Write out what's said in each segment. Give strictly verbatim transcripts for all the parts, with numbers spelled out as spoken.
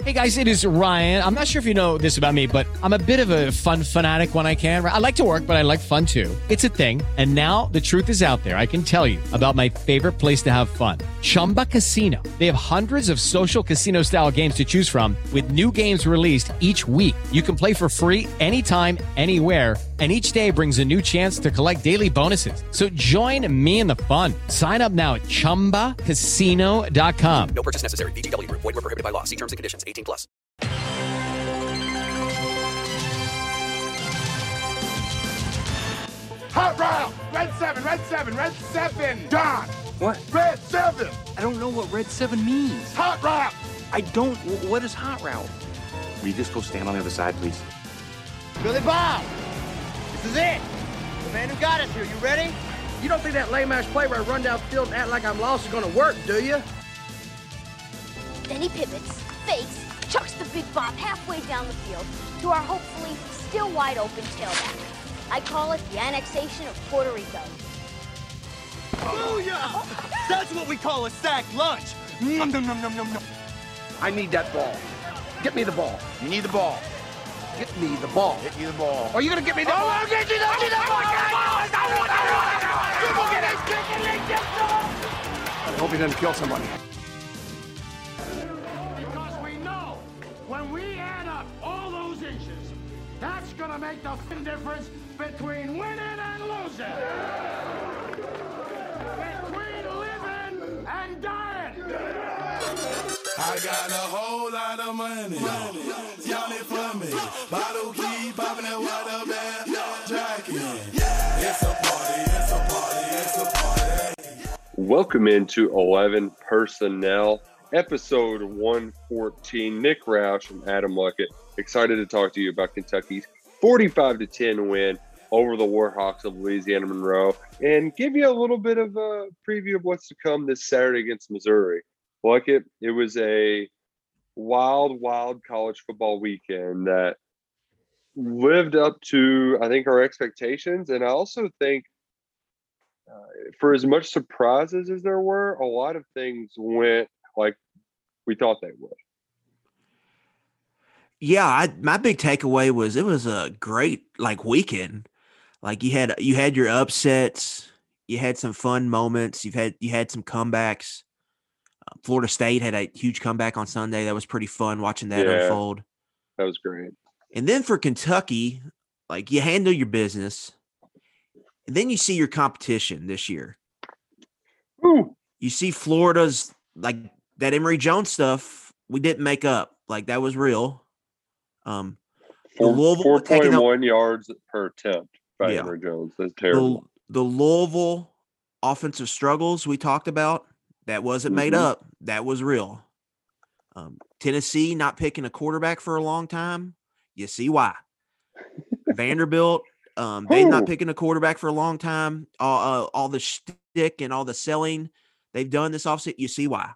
Hey guys, it is Ryan. I'm not sure if you know this about me, but I'm a bit of a fun fanatic when I can. I like to work, but I like fun too. It's a thing. And now the truth is out there. I can tell you about my favorite place to have fun. Chumba Casino. They have hundreds of social casino style games to choose from with new games released each week. You can play for free anytime, anywhere. And each day brings a new chance to collect daily bonuses. So join me in the fun. Sign up now at chumba casino dot com. No purchase necessary. V G W Group. Void where prohibited by law. See terms and conditions. eighteen plus. Hot round! Red seven, red seven, red seven! Don! What? Red seven! I don't know what red seven means. Hot route! I don't. What is hot route? Will you just go stand on the other side, please? Billy Bob! This is it! The man who got us here, you ready? You don't think that lame-ass play where I run down field and act like I'm lost is gonna work, do you? Then he pivots, fakes, chucks the big Bob halfway down the field to our hopefully still wide-open tailback. I call it the annexation of Puerto Rico. Booyah! That's what we call a sack lunch! Nom, nom, nom, nom, nom, nom. I need that ball. Get me the ball. You need the ball. Get me the ball. Get you the ball. Are you gonna get me the Oh, ball? I'll get you the ball! I hope he doesn't kill somebody. Because we know when we add up all those inches, that's gonna make the difference between winning and losing. Between living and dying. I got a whole lot of money. Y'all it for me. Bottle keep popping that water bag. Jacking. It's a party, it's a party, it's a party. Welcome into eleven Personnel, episode one fourteen. Nick Roush and Adam Luckett. Excited to talk to you about Kentucky's forty-five to ten win over the Warhawks of Louisiana Monroe and give you a little bit of a preview of what's to come this Saturday against Missouri. Luckett, it was a wild, wild college football weekend that lived up to, I think, our expectations. And I also think uh, for as much surprises as there were, a lot of things went like we thought they would. Yeah, I, my big takeaway was it was a great like weekend. Like you had you had your upsets, you had some fun moments, you've had you had some comebacks. Uh, Florida State had a huge comeback on Sunday. That was pretty fun watching that Yeah, unfold. That was great. And then for Kentucky, like you handle your business, and then you see your competition this year. Ooh. You see Florida's like that Emory Jones stuff. We didn't make up. Like that was real. Um, Four, Louisville four taking point up- one yards per attempt by Yeah. Emory Jones. That's terrible. The, the Louisville offensive struggles we talked about, that wasn't made Mhm. up. That was real. Um, Tennessee not picking a quarterback for a long time. You see why. Vanderbilt, um, they not Who? picking a quarterback for a long time. All, uh, all the shtick and all the selling they've done this offseason, you see why.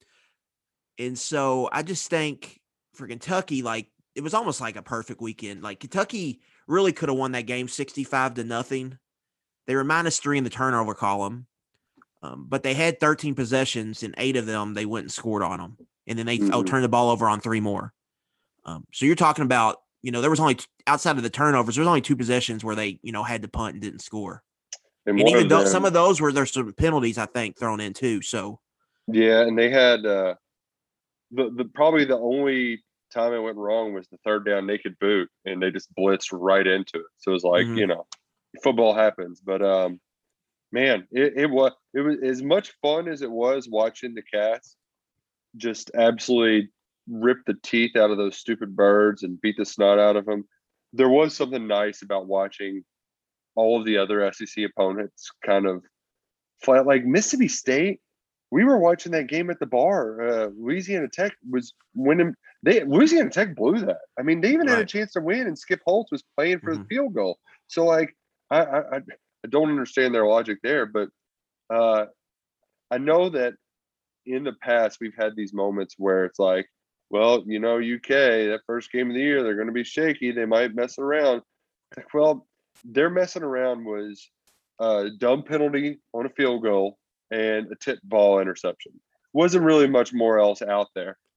And so I just think for Kentucky, like it was almost like a perfect weekend. Like Kentucky really could have won that game sixty-five to nothing. They were minus three in the turnover column, um, but they had thirteen possessions, and eight of them they went and scored on them, and then they Mhm. oh, turned the ball over on three more. Um, so you're talking about, you know, there was only t- outside of the turnovers, there was only two possessions where they, you know, had to punt and didn't score, And, and one even of though them, some of those were there's some penalties I think thrown in too. So yeah, and they had uh, the the probably the only time it went wrong was the third down naked boot, and they just blitzed right into it. So it was like, Mhm. you know, football happens. But um, man, it, it was it was as much fun as it was watching the Cats just absolutely rip the teeth out of those stupid birds and beat the snot out of them. There was something nice about watching all of the other S E C opponents kind of flat, like Mississippi State. We were watching that game at the bar. Uh, Louisiana Tech was winning. They Louisiana Tech blew that. I mean, they even had a Right. chance to win, and Skip Holtz was playing for Mhm. the field goal. So, like, I, I I I don't understand their logic there, but uh, I know that in the past we've had these moments where it's like, well, you know, U K, that first game of the year, they're going to be shaky. They might mess around. Like, well, their messing around was a dumb penalty on a field goal and a tip ball interception. Wasn't really much more else out there.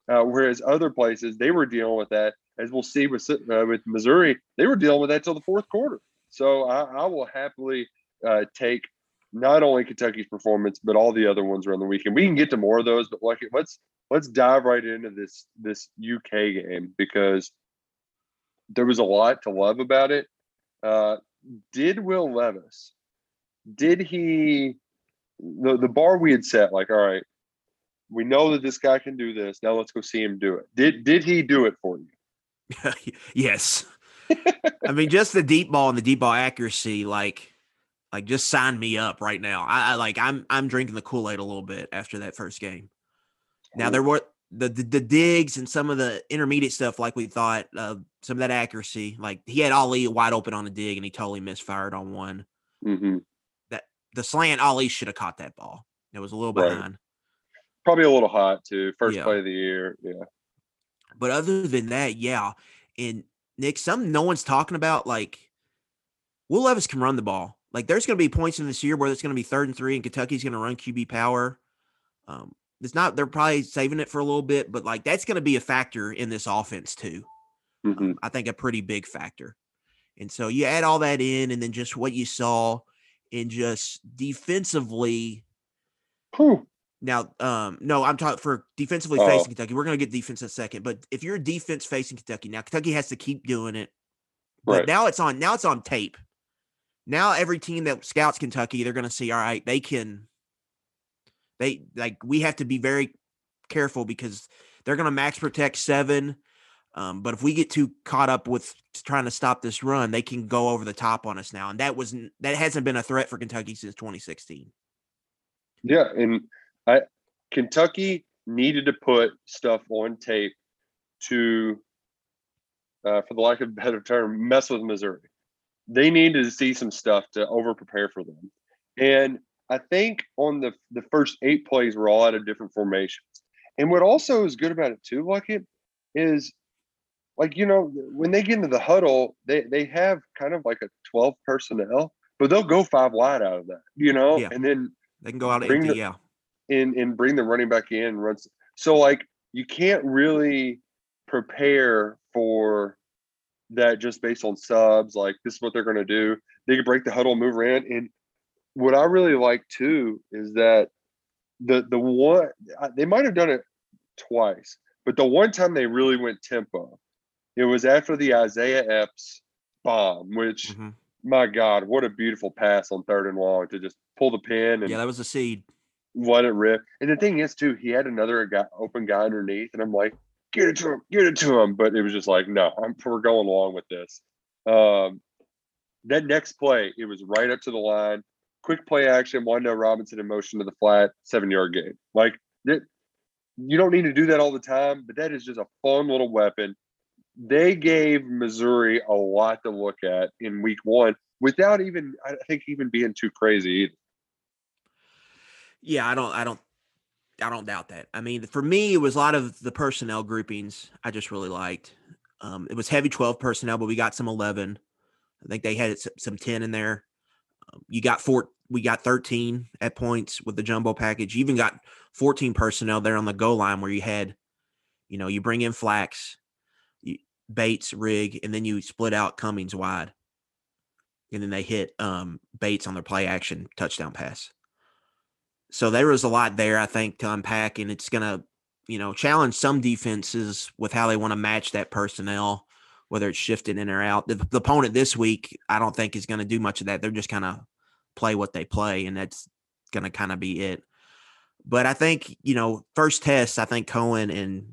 Uh, whereas other places, they were dealing with that, as we'll see with uh, with Missouri, they were dealing with that till the fourth quarter. So I, I will happily uh, take not only Kentucky's performance, but all the other ones around the weekend. We can get to more of those, but like, let's let's dive right into this this U K game, because there was a lot to love about it. Uh, did Will Levis, did he, the, the bar we had set, like, all right, we know that this guy can do this. Now let's go see him do it. Did did he do it for you? Yes. I mean, just the deep ball and the deep ball accuracy, like, like just sign me up right now. I, I like I'm I'm drinking the Kool-Aid a little bit after that first game. Now there were the the, the digs and some of the intermediate stuff, like we thought, uh, some of that accuracy. Like he had Ali wide open on a dig and he totally misfired on one. Mm-hmm. That the slant, Ali should have caught that ball. It was a little behind. Right. Probably a little hot too. First Yeah. play of the year. Yeah. But other than that, yeah. And Nick, something no one's talking about, like Will Levis can run the ball. Like there's going to be points in this year where it's going to be third and three and Kentucky's going to run Q B power. Um, it's not, they're probably saving it for a little bit, but like that's going to be a factor in this offense too. Mm-hmm. Um, I think a pretty big factor. And so you add all that in, and then just what you saw in just defensively. Whew. Now, um, no, I'm talking for defensively Oh. facing Kentucky. We're going to get defense in a second, but if you're defense facing Kentucky, now Kentucky has to keep doing it. But Right. now it's on. Now it's on tape. Now every team that scouts Kentucky, they're going to see. All right, they can. They like we have to be very careful because they're going to max protect seven. Um, but if we get too caught up with trying to stop this run, they can go over the top on us now, and that wasn't that hasn't been a threat for Kentucky since twenty sixteen. Yeah, and I Kentucky needed to put stuff on tape to, uh, for the lack of a better term, mess with Missouri. They needed to see some stuff to over prepare for them. And I think on the the first eight plays were all out of different formations. And what also is good about it too, Luckett, is like, you know, when they get into the huddle, they they have kind of like a twelve personnel, but they'll go five wide out of that, you know, Yeah. and then They can go out Bring empty, the- yeah. and and bring the running back in and runs. So like you can't really prepare for that just based on subs. Like this is what they're going to do. They can break the huddle, move around. And what I really like too is that the the one they might have done it twice, but the one time they really went tempo, it was after the Isaiah Epps bomb, which Mhm. my God, what a beautiful pass on third and long to just pull the pin and Yeah, that was a seed. let it rip. And the thing is, too, he had another guy, open guy underneath, and I'm like, get it to him, get it to him. But it was just like, no, I'm, we're going along with this. Um, that next play, it was right up to the line, quick play action, Wando Robinson in motion to the flat, seven-yard gain. Like, it, you don't need to do that all the time, but that is just a fun little weapon. They gave Missouri a lot to look at in week one without even, I think, even being too crazy either. Yeah, I don't, I don't, I don't doubt that. I mean, for me, it was a lot of the personnel groupings I just really liked. Um, it was heavy twelve personnel, but we got some eleven. I think they had s- some ten in there. Um, you got four, we got thirteen at points with the jumbo package. You even got fourteen personnel there on the goal line where you had, you know, you bring in Flax, you, Bates, Rigg, and then you split out Cummings wide. And then they hit um, Bates on their play action touchdown pass. So there was a lot there, I think, to unpack, and it's going to, you know, challenge some defenses with how they want to match that personnel, whether it's shifted in or out. The, the opponent this week, I don't think is going to do much of that. They're just kind of play what they play, and that's going to kind of be it. But I think, you know, first test, I think Cohen and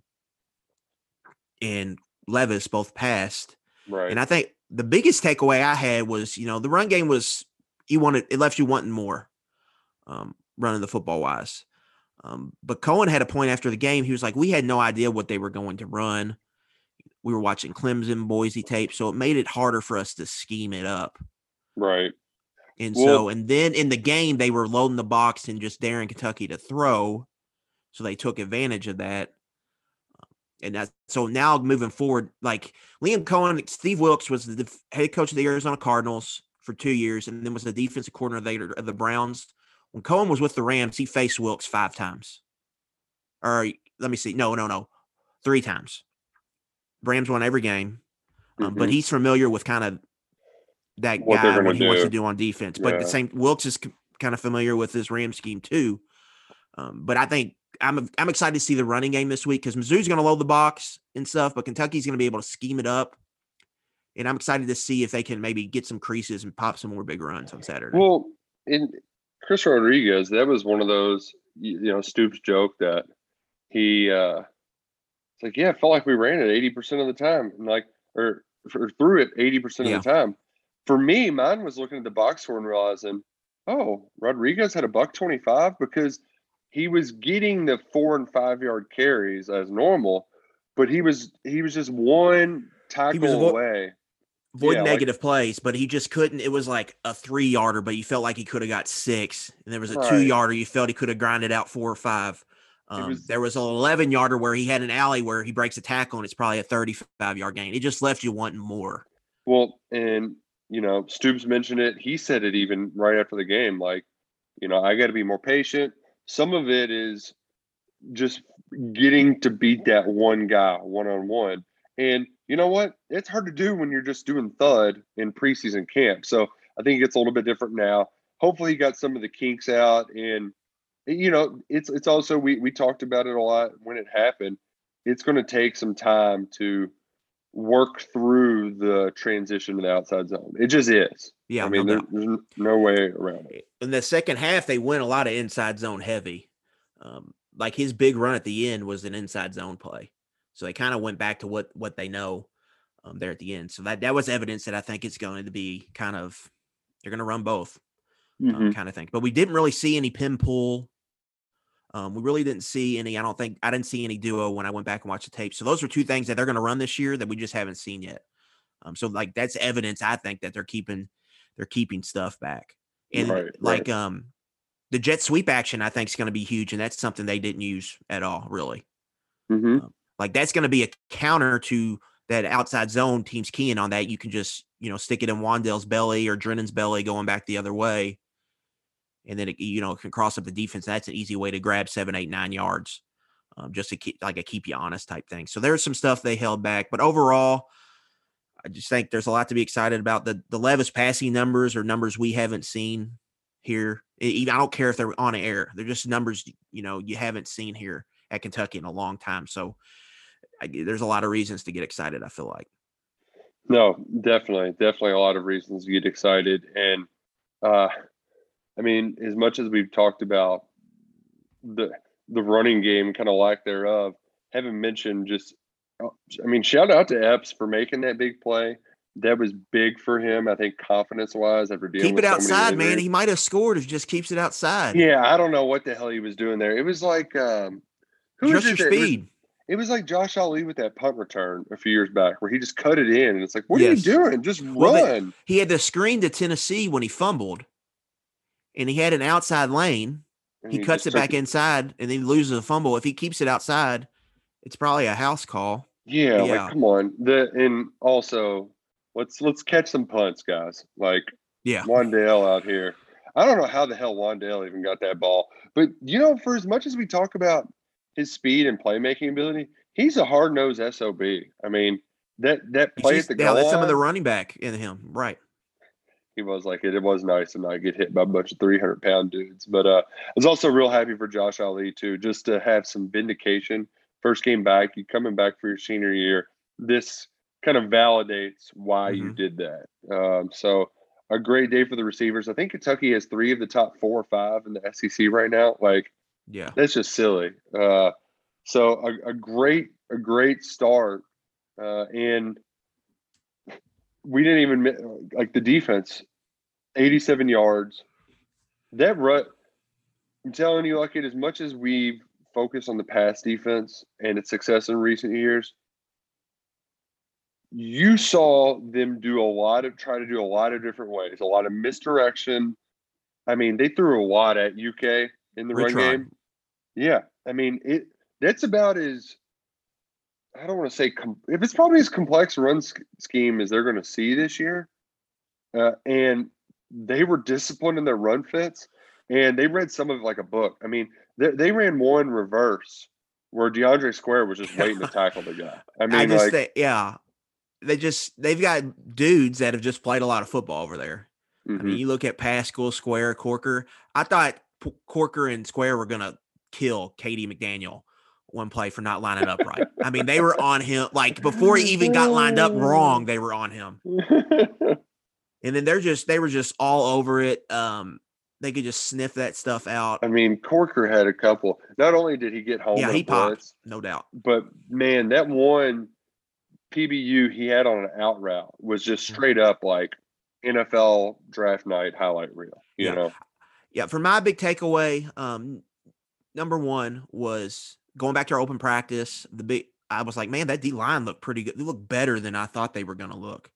and Levis both passed. Right. And I think the biggest takeaway I had was, you know, the run game was, you wanted, it left you wanting more. Um, running the football wise. Um, but Cohen had a point after the game. He was like, we had no idea what they were going to run. We were watching Clemson, Boise tape. So it made it harder for us to scheme it up. Right. And Well- so, and then in the game, they were loading the box and just daring Kentucky to throw. So they took advantage of that. And that, so now moving forward, like Liam Cohen, Steve Wilkes was the head coach of the Arizona Cardinals for two years, and then was the defensive coordinator of the Browns. When Cohen was with the Rams, he faced Wilkes five times. Or let me see. No, no, no. three times. Rams won every game, um, Mm-hmm. but he's familiar with kind of that What they're guy, gonna what he wants to do. do on defense. But Yeah. the same, Wilkes is c- kind of familiar with this Ram scheme too. Um, but I think I'm I'm excited to see the running game this week because Mizzou's going to load the box and stuff, but Kentucky's going to be able to scheme it up. And I'm excited to see if they can maybe get some creases and pop some more big runs on Saturday. Well, in Chris Rodriguez, that was one of those, you know, Stoops joke that he, uh, it's like, yeah, it felt like we ran it eighty percent of the time, and like, or, or threw it eighty percent Yeah. of the time. For me, mine was looking at the box score and realizing, oh, Rodriguez had a buck twenty-five because he was getting the four and five yard carries as normal, but he was he was just one tackle avo- away. Avoid Yeah, negative like, plays, but he just couldn't. It was like a three yarder, but you felt like he could have got six. And there was a Right. two yarder, you felt he could have grinded out four or five. Um, was- there was an eleven yarder where he had an alley where he breaks a tackle and it's probably a thirty-five yard gain. It just left you wanting more. Well, and you know, Stoops mentioned it. He said it even right after the game. Like, you know, I got to be more patient. Some of it is just getting to beat that one guy one on one. And you know what? It's hard to do when you're just doing thud in preseason camp. So I think it's a little bit different now. Hopefully, he got some of the kinks out. And you know, it's it's also we we talked about it a lot when it happened. It's going to take some time to work through the transition to the outside zone. It just is. Yeah, I mean, no there, doubt. there's no way around it. In the second half, they went a lot of inside zone heavy. Um, like his big run at the end was an inside zone play. So they kind of went back to what what they know um, there at the end. So that, that was evidence that I think it's going to be kind of – they're going to run both um, Mhm. kind of thing. But we didn't really see any pin pull. Um, we really didn't see any – I don't think – I didn't see any duo when I went back and watched the tape. So those are two things that they're going to run this year that we just haven't seen yet. Um, so, like, that's evidence, I think, that they're keeping they're keeping stuff back. And, Right, like, right. um, the jet sweep action, I think, is going to be huge, and that's something they didn't use at all, really. Mhm. Um, like, that's going to be a counter to that outside zone. Teams keying on that. You can just, you know, stick it in Wandale's belly or Drennan's belly going back the other way, and then, it, you know, it can cross up the defense. That's an easy way to grab seven, eight, nine yards um, just to keep, like, a keep you honest type thing. So there's some stuff they held back. But overall, I just think there's a lot to be excited about. The the Levis passing numbers are numbers we haven't seen here. Even I don't care if they're on air. They're just numbers, you know, you haven't seen here at Kentucky in a long time. So I, there's a lot of reasons to get excited, I feel like. No, definitely, definitely a lot of reasons to get excited. And uh, I mean, as much as we've talked about the the running game, kind of lack thereof, haven't mentioned just. I mean, shout out to Epps for making that big play. That was big for him, I think, confidence-wise after dealing Keep with it so outside, many man. injuries. He might have scored if he just keeps it outside. Yeah, I don't know what the hell he was doing there. It was like um, who Just was your it that- it was- speed. It was like Josh Ali with that punt return a few years back where he just cut it in. And it's like, what Yes. are you doing? Just Well, they- run. He had the screen to Tennessee when he fumbled, and he had an outside lane. And He cuts just it took back inside, and then he loses a fumble. If he keeps it outside, it's probably a house call. Yeah, Yeah. like come on. The and also let's let's catch some punts, guys. Like Yeah. Wandale out here. I don't know how the hell Wandale even got that ball. But you know, for as much as we talk about his speed and playmaking ability, he's a hard nosed S O B. I mean, that that He's play just- at the yeah, goal that's some of the line, running back in him. Right. he was like it. It was nice to not get hit by a bunch of three hundred pound dudes. But uh, I was also real happy for Josh Ali too, just to have some vindication. First game back, you coming back for your senior year. This kind of validates why you Mhm. did that. Um, so a great day for the receivers. I think Kentucky has three of the top four or five in the S E C right now. Like Yeah. that's just silly. Uh, so a, a great, a great start. Uh, and we didn't even mi- like the defense, eighty-seven yards. That rut, I'm telling you, like it as much as we've focused on the pass defense and its success in recent years, you saw them do a lot of try to do a lot of different ways, a lot of misdirection. I mean, they threw a lot at U K in the run Retry. game. Yeah, I mean it. That's about as I don't want to say com- if it's probably as complex a run sch- scheme as they're going to see this year. Uh, and they were disciplined in their run fits, and they read some of it like a book. I mean, they, they ran one reverse where DeAndre Square was just waiting to tackle the guy. I mean, I just like, think, yeah, they just they've got dudes that have just played a lot of football over there. mm-hmm. I mean, you look at Pascal, Square, Corker. I thought P- Corker and Square were gonna kill Katie McDaniel one play for not lining up right. I mean, they were on him like before he even got lined up wrong. They were on him, and then they're just they were just all over it. Um, they could just sniff that stuff out. I mean, Corker had a couple. Not only did he get home, Yeah, in he a blitz, popped, no doubt. but man, that one P B U he had on an out route was just straight up like N F L draft night highlight reel. You yeah. know, yeah. For my big takeaway, um, number one was going back to our open practice. The big, I was like, man, that D line looked pretty good. They looked better than I thought they were going to look,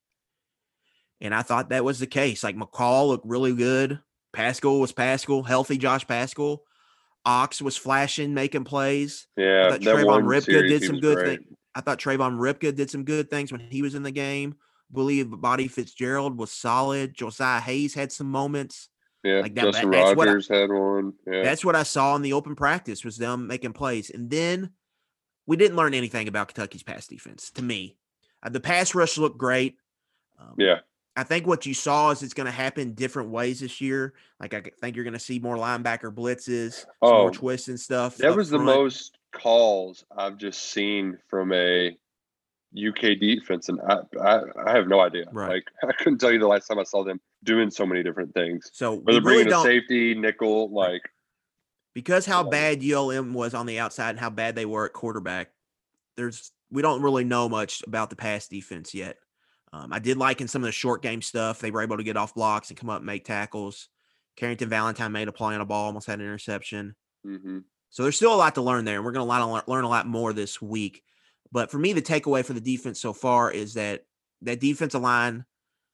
and I thought that was the case. Like McCall looked really good. Pascal was Pascal, healthy Josh Pascal. Ox was flashing, making plays. yeah. I thought that Trayvon one Ripka series, did he some was good great. things. I thought Trayvon Ripka did some good things when he was in the game. I believe Bobby Fitzgerald was solid. Josiah Hayes had some moments. Yeah, Like that- Justin that's what I- Rogers had one. Yeah, That's what I saw in the open practice was them making plays. And then we didn't learn anything about Kentucky's pass defense, to me. Uh, the pass rush looked great. Um, yeah. I think what you saw is it's going to happen different ways this year. Like I think you're going to see more linebacker blitzes, some Oh, more twists and stuff. That up was the front. most calls I've just seen from a U K defense, and I I, I have no idea. Right. Like I couldn't tell you the last time I saw them doing so many different things. So we Whether really bringing a don't safety, nickel, like because how Yeah. bad U L M was on the outside and how bad they were at quarterback. There's we don't really know much about the pass defense yet. Um, I did like in some of the short game stuff. They were able to get off blocks and come up and make tackles. Carrington Valentine made a play on a ball, almost had an interception. hmm So there's still a lot to learn there. And we're going to learn a lot more this week. But for me, the takeaway for the defense so far is that that defensive line,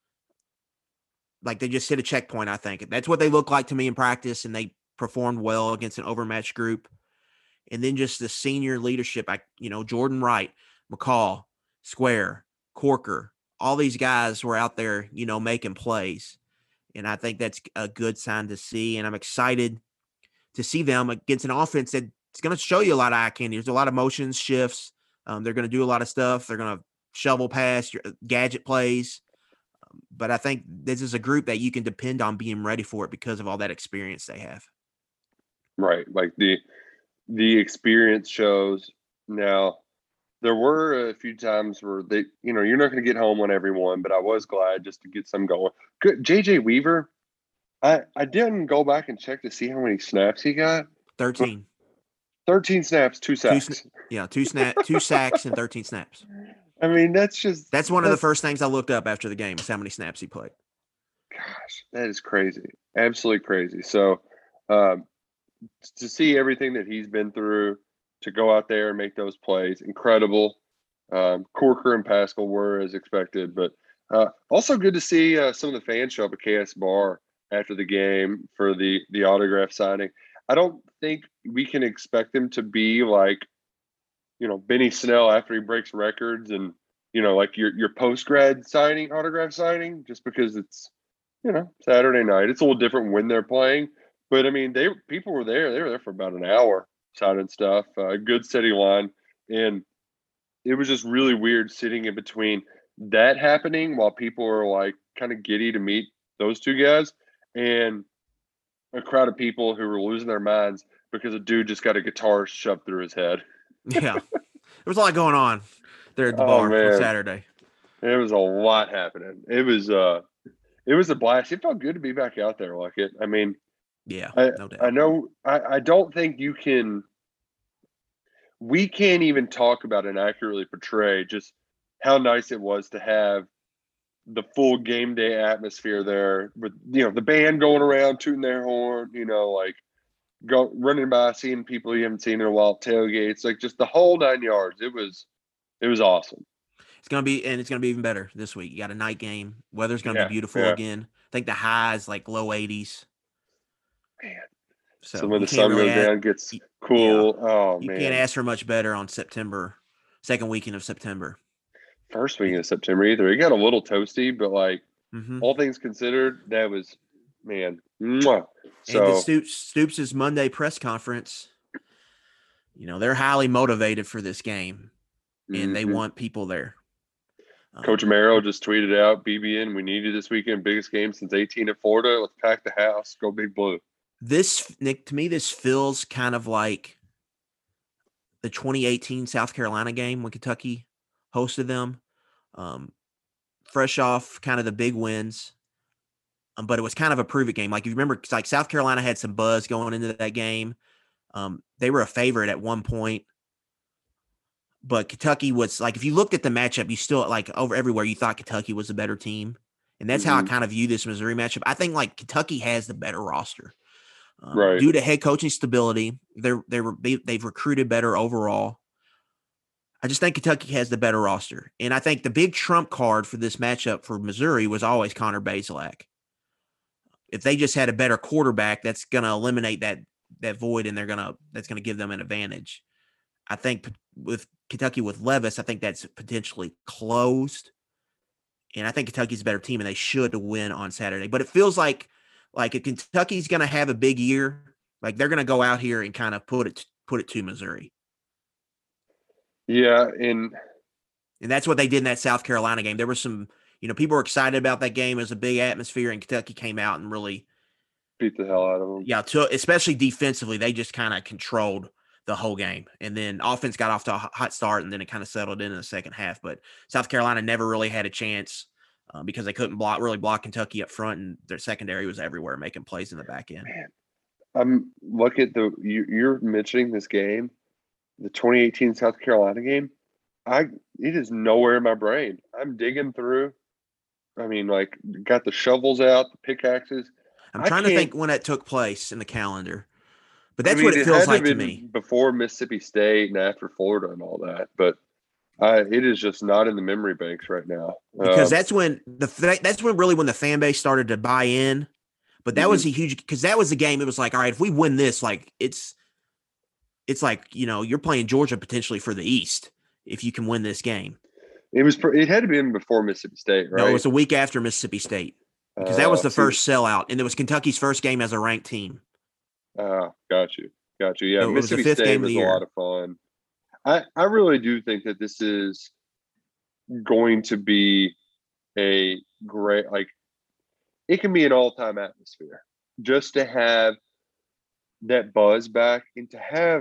like they just hit a checkpoint, I think. That's what they look like to me in practice, and they performed well against an overmatched group. And then just the senior leadership, I, you know, Jordan Wright, McCall, Square, Corker, all these guys were out there, you know, making plays. And I think that's a good sign to see. And I'm excited to see them against an offense that's going to show you a lot of eye candy. There's a lot of motions, shifts. Um, they're going to do a lot of stuff. They're going to shovel past your gadget plays. Um, but I think this is a group that you can depend on being ready for it because of all that experience they have. Right. Like the the experience shows. Now, there were a few times where they, you know, you're not going to get home on everyone, but I was glad just to get some going. Good. J J Weaver, I, I didn't go back and check to see how many snaps he got. thirteen. thirteen snaps, two sacks. Two sna- yeah, two snap, two sacks and thirteen snaps. I mean, that's just That's one of the that's- first things I looked up after the game is how many snaps he played. Gosh, that is crazy. Absolutely crazy. So um, to see everything that he's been through, to go out there and make those plays, incredible. Um, Corker and Pascal were as expected, but uh, also good to see uh, some of the fans show up at K S Bar after the game for the the autograph signing. I don't think we can expect them to be like, you know, Benny Snell after he breaks records and, you know, like your your post grad signing, autograph signing, just because it's, you know, Saturday night. It's a little different when they're playing, but I mean, they people were there. They were there for about an hour signing stuff. A uh, good steady line, and it was just really weird sitting in between that happening while people were like kind of giddy to meet those two guys, and a crowd of people who were losing their minds because a dude just got a guitar shoved through his head. Yeah. There was a lot going on there at the Oh, bar man. on Saturday. There was a lot happening. It was uh it was a blast. It felt good to be back out there like it. I mean, Yeah, I, no doubt. I know I, I don't think you can we can't even talk about and accurately portray just how nice it was to have the full game day atmosphere there with, you know, the band going around tooting their horn, you know, like go running by, seeing people you haven't seen in a while, tailgates, like just the whole nine yards. It was it was awesome. It's gonna be, and it's gonna be even better this week. You got a night game. Weather's gonna Yeah, be beautiful yeah. again. I think the high is like low eighties. Man. So, So when you the can't sun really goes add- down, it gets cool. Oh you man. can't ask for much better on September, second weekend of September. First week of September either. It got a little toasty, but like Mm-hmm. all things considered, that was man. Mwah. and the So Stoops Stoops' Monday press conference. you know, they're highly motivated for this game, and mm-hmm. they want people there. Coach um, Merrill just tweeted out, B B N, we need you this weekend. Biggest game since eighteen at Florida. Let's pack the house. Go Big Blue. This, Nick, to me, this feels kind of like the twenty eighteen South Carolina game when Kentucky hosted them. Um, fresh off kind of the big wins. Um, but it was kind of a prove it game. Like, if you remember, like South Carolina had some buzz going into that game. Um, they were a favorite at one point. But Kentucky was like, if you looked at the matchup, you still like over everywhere, you thought Kentucky was a better team. And that's mm-hmm. how I kind of view this Missouri matchup. I think like Kentucky has the better roster. Um, right. Due to head coaching stability, they're, they're, they've recruited better overall. I just think Kentucky has the better roster. And I think the big trump card for this matchup for Missouri was always Connor Bazelak. If they just had a better quarterback, that's going to eliminate that that void, and they're going to that's going to give them an advantage. I think with Kentucky with Levis, I think that's potentially closed. And I think Kentucky's a better team, and they should win on Saturday. But it feels like like if Kentucky's going to have a big year, like they're going to go out here and kind of put it put it to Missouri. Yeah, and and that's what they did in that South Carolina game. There was some, you know, people were excited about that game. It was a big atmosphere, and Kentucky came out and really beat the hell out of them. Yeah, to, especially defensively, they just kind of controlled the whole game. And then offense got off to a hot start, and then it kind of settled in in the second half. But South Carolina never really had a chance uh, because they couldn't block really block Kentucky up front, and their secondary was everywhere making plays in the back end. Man, I'm look at the you, you're mentioning this game, the twenty eighteen South Carolina game. I it is nowhere in my brain. I'm digging through. I mean, like, got the shovels out, the pickaxes. I'm trying to think when that took place in the calendar, but that's I mean, what it, it feels had like to, to me. Before Mississippi State and after Florida and all that, but uh, it is just not in the memory banks right now. Because um, that's when the that's when really when the fan base started to buy in. But that mm-hmm. was a huge because that was the game. It was like, all right, if we win this, like it's it's like, you know, you're playing Georgia potentially for the East if you can win this game. It was it had to be in before Mississippi State, right? No, it was a week after Mississippi State. Because that was the uh, first sellout, and it was Kentucky's first game as a ranked team. Oh, uh, got you. Got you. Yeah, so Mississippi was State was a lot of fun. I, I really do think that this is going to be a great, like, it can be an all-time atmosphere. Just to have that buzz back and to have,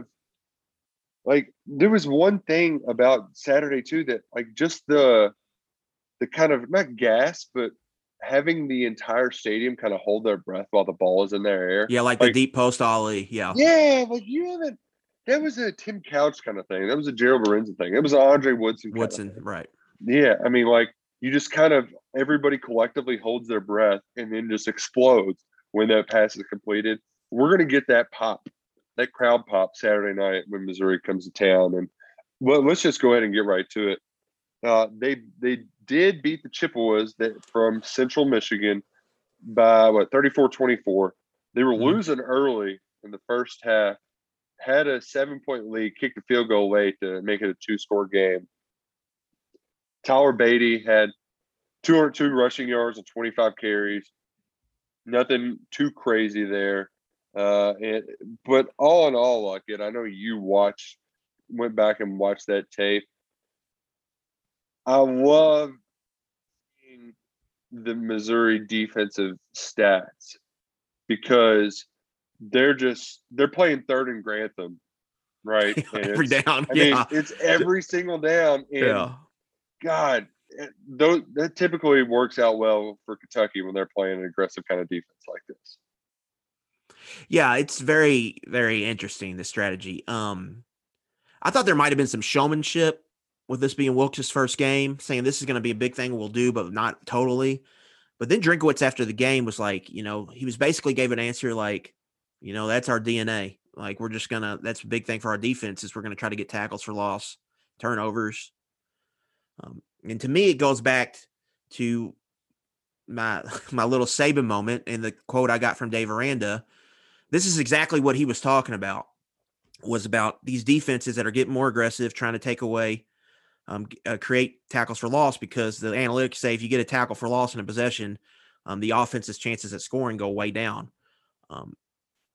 like, there was one thing about Saturday, too, that, like, just the, the kind of, not gasp, but having the entire stadium kind of hold their breath while the ball is in their air. Yeah, like, like the deep post ollie. Yeah. Yeah, like you haven't that was a Tim Couch kind of thing. That was a Gerald Lorenzen thing. That was an Andre Woodson kind Woodson, of thing. Right. Yeah. I mean, like, you just kind of everybody collectively holds their breath and then just explodes when that pass is completed. We're gonna get that pop, that crowd pop Saturday night when Missouri comes to town. And well, let's just go ahead and get right to it. Uh, they they did beat the Chippewas that from Central Michigan by what thirty-four twenty-four. They were mm-hmm. losing early in the first half, had a seven-point lead, kicked a field goal late to make it a two-score game. Tyler Beatty had two hundred two rushing yards and twenty-five carries. Nothing too crazy there. Uh, and but all in all, like it, I know you watched, went back and watched that tape. I love seeing the Missouri defensive stats because they're just they're playing third and Grantham, right? And every down, I yeah. mean, it's every single down. And yeah. God, those, that typically works out well for Kentucky when they're playing an aggressive kind of defense like this. Yeah, it's very, very interesting, the strategy. Um, I thought there might have been some showmanship with this being Wilkes' first game, saying this is going to be a big thing we'll do, but not totally. But then Drinkwitz after the game was like, you know, he was basically gave an answer like, you know, that's our D N A. Like, we're just going to – that's a big thing for our defense is we're going to try to get tackles for loss, turnovers. Um, and to me, it goes back to my my little Saban moment and the quote I got from Dave Aranda. This is exactly what he was talking about, was about these defenses that are getting more aggressive, trying to take away – Um, uh, create tackles for loss because the analytics say if you get a tackle for loss in a possession, um, the offense's chances at scoring go way down. Um,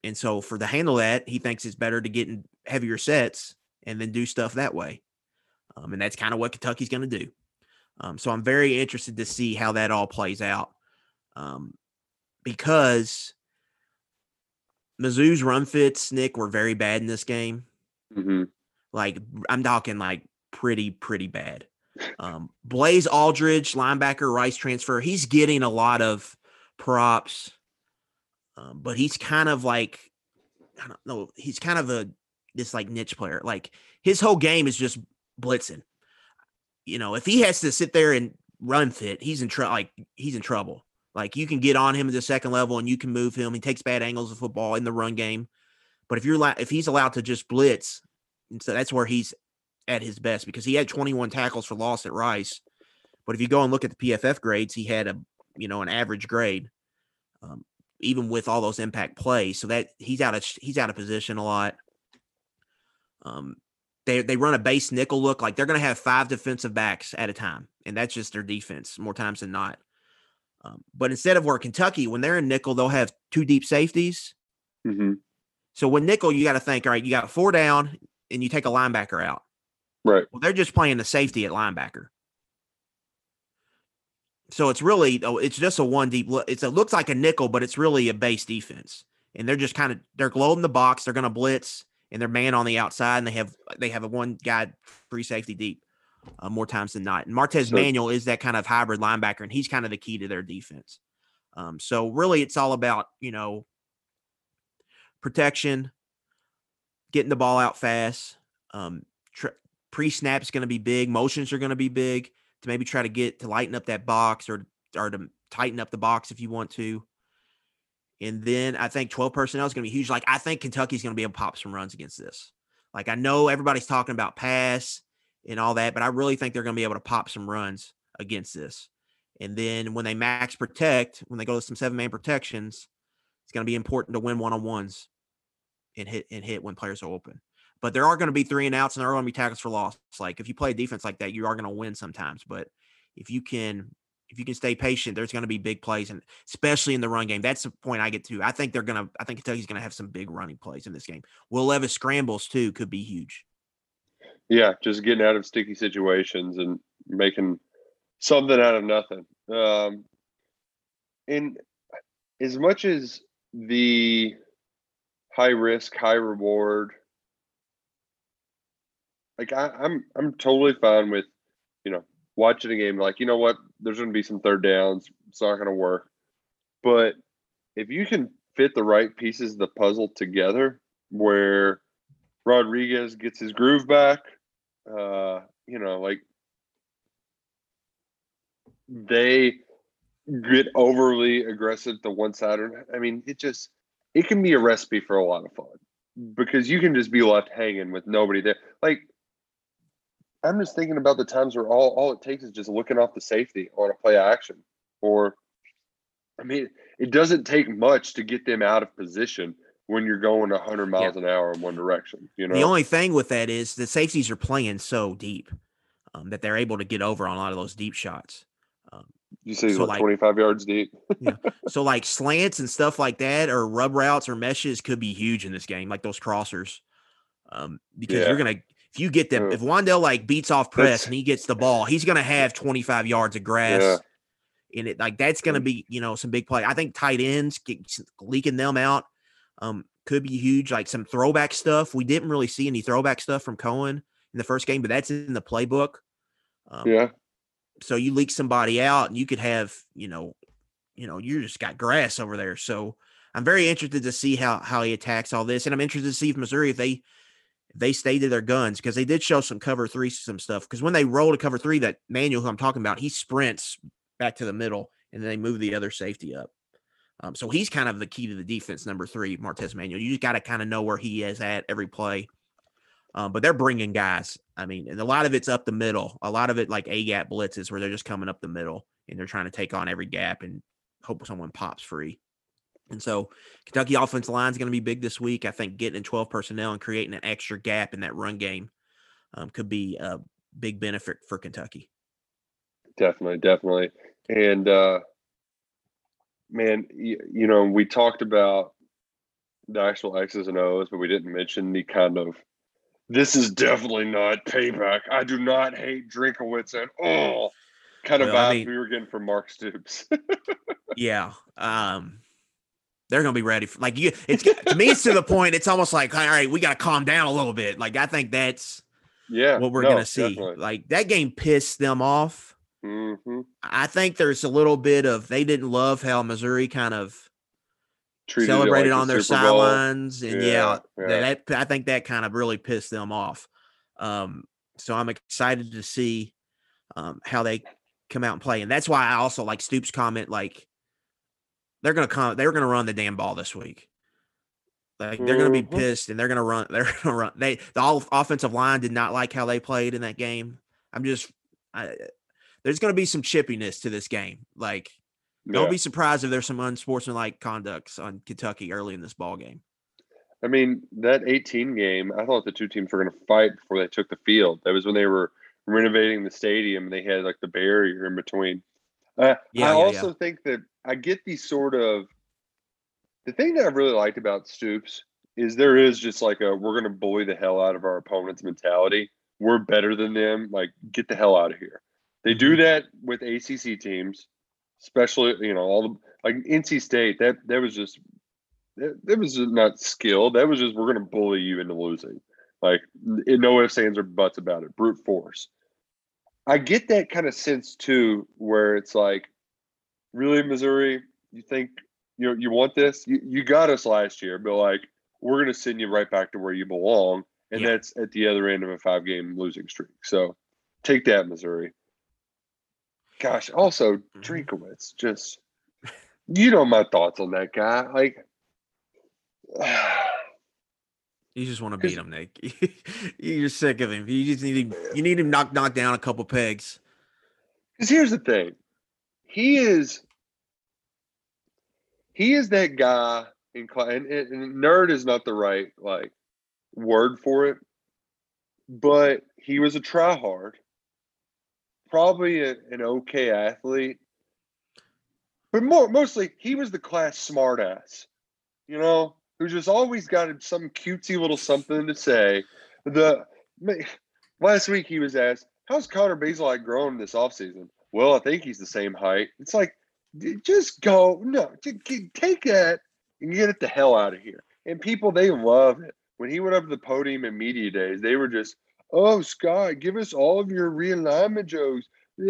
And so for the handle that, he thinks it's better to get in heavier sets and then do stuff that way. Um, and that's kind of what Kentucky's going to do. Um, so I'm very interested to see how that all plays out. Um, because Mizzou's run fits, Nick, were very bad in this game. Mm-hmm. Like, I'm talking like pretty, pretty bad. Um, Blaze Aldridge, linebacker, Rice transfer, he's getting a lot of props. Um, but he's kind of like, I don't know, he's kind of a, this like niche player. Like his whole game is just blitzing. You know, if he has to sit there and run fit, he's in trouble. Like he's in trouble. Like you can get on him at the second level and you can move him. He takes bad angles of football in the run game. But if you're la- if he's allowed to just blitz, and so that's where he's at his best, because he had twenty-one tackles for loss at Rice. But if you go and look at the P F F grades, he had a, you know, an average grade. Um, even with all those impact plays. So that he's out of, he's out of position a lot. Um, they, they run a base nickel look, like they're going to have five defensive backs at a time. And that's just their defense more times than not. Um, but instead of where Kentucky, when they're in nickel, they'll have two deep safeties. Mm-hmm. So when nickel, you got to think, all right, you got four down and you take a linebacker out. Right. Well, they're just playing the safety at linebacker. So it's really, it's just a one deep look. It's, it looks like a nickel, but it's really a base defense. And they're just kind of, they're loading the box. They're going to blitz and they're man on the outside. And they have, they have a one guy free safety deep uh, more times than not. And Martez so, Manuel is that kind of hybrid linebacker. And he's kind of the key to their defense. Um, so really it's all about, you know, protection, getting the ball out fast. Um, tr- pre-snap is going to be big. Motions are going to be big. To maybe try to get to lighten up that box or or to tighten up the box if you want to. And then I think twelve personnel is going to be huge. Like, I think Kentucky's going to be able to pop some runs against this. Like, I know everybody's talking about pass and all that, but I really think they're going to be able to pop some runs against this. And then when they max protect, when they go to some seven-man protections, it's going to be important to win one-on-ones and hit and hit when players are open. But there are going to be three and outs, and there are going to be tackles for loss. Like if you play a defense like that, you are going to win sometimes. But if you can, if you can stay patient, there's going to be big plays, and especially in the run game. That's the point I get to. I think they're going to. I think Kentucky's going to have some big running plays in this game. Will Levis scrambles too could be huge. Yeah, just getting out of sticky situations and making something out of nothing. Um, and as much as the high risk, high reward. Like I, I'm, I'm totally fine with, you know, watching a game. Like, you know what, there's going to be some third downs. It's not going to work. But if you can fit the right pieces of the puzzle together, where Rodriguez gets his groove back, uh, you know, like they get overly aggressive to one side. I mean, it just it can be a recipe for a lot of fun because you can just be left hanging with nobody there. Like. I'm just thinking about the times where all, all it takes is just looking off the safety on a play action. Or, I mean, it doesn't take much to get them out of position when you're going one hundred miles yeah. an hour in one direction. You know, the only thing with that is the safeties are playing so deep um, that they're able to get over on a lot of those deep shots. Um, you say so like twenty-five yards deep. yeah. So like slants and stuff like that, or rub routes or meshes could be huge in this game, like those crossers, um, because yeah. you're gonna. If you get them, if Wandell like beats off press that's, and he gets the ball, he's going to have twenty-five yards of grass yeah. in it. Like that's going to be, you know, some big play. I think tight ends get, leaking them out um, could be huge. Like some throwback stuff. We didn't really see any throwback stuff from Cohen in the first game, but that's in the playbook. Um, yeah. So you leak somebody out and you could have, you know, you know, you just got grass over there. So I'm very interested to see how, how he attacks all this. And I'm interested to see if Missouri, if they, they stay to their guns, because they did show some cover three, some stuff. Because when they roll to cover three, that Manuel who I'm talking about, he sprints back to the middle and then they move the other safety up. Um, so he's kind of the key to the defense, number three, Martez Manuel. You just got to kind of know where he is at every play. Um, but they're bringing guys. I mean, and a lot of it's up the middle. A lot of it like A-gap blitzes where they're just coming up the middle and they're trying to take on every gap and hope someone pops free. And so Kentucky offensive line is going to be big this week. I think getting in twelve personnel and creating an extra gap in that run game um, could be a big benefit for Kentucky. Definitely, definitely. And, uh, man, you, you know, we talked about the actual X's and O's, but we didn't mention the kind of this is definitely not payback. I do not hate Drinkowitz at all. Kind of Well, vibes I mean, we were getting from Mark Stoops. yeah. Um, they're gonna be ready for like you. It's to me, it's to the point. It's almost like, all right, we got to calm down a little bit. Like I think that's yeah what we're no, gonna see. definitely. Like that game pissed them off. Mm-hmm. I think there's a little bit of they didn't love how Missouri kind of Treated celebrated it like on their Super Bowl. sidelines, and yeah, Yeah, yeah. that I think that kind of really pissed them off. Um, so I'm excited to see um, how they come out and play, and that's why I also like Stoops' comment. Like they're gonna come, they're gonna run the damn ball this week. Like they're gonna be Mhm. pissed, and they're gonna run. They're gonna run. They the all offensive line did not like how they played in that game. I'm just, I, there's gonna be some chippiness to this game. Like don't Yeah. be surprised if there's some unsportsmanlike conducts on Kentucky early in this ball game. I mean, that eighteen game, I thought the two teams were going to fight before they took the field. That was when they were renovating the stadium and they had like the barrier in between. Uh, Yeah, I yeah, also yeah. think that I get these sort of the thing that I really liked about Stoops is there is just like a we're going to bully the hell out of our opponent's mentality. We're better than them. Like, get the hell out of here. They do that with A C C teams, especially, you know, all the like N C State. That that was just that, that was just not skill. That was just we're going to bully you into losing. Like, no ifs, ands, or buts about it. Brute force. I get that kind of sense too, where it's like, really, Missouri, you think you you want this? You you got us last year, but like we're going to send you right back to where you belong, and Yeah. that's at the other end of a five-game losing streak. So take that, Missouri. Gosh, also Drinkowitz, just you know my thoughts on that guy. Like, You just want to beat him, Nick. You're sick of him. You just need him. You need him knocked knocked down a couple pegs. because here's the thing, he is he is that guy in class, and, and nerd is not the right like word for it, but he was a try hard, probably a, an okay athlete, but more mostly he was the class smartass, you know, who just always got some cutesy little something to say. The last week he was asked, "How's Connor Bazelak grown this offseason?" Well, I think he's the same height. It's like, just go no, take that and get it the hell out of here. And people, they love it. When he went up to the podium in media days, they were just, "Oh, Scott, give us all of your realignment jokes,"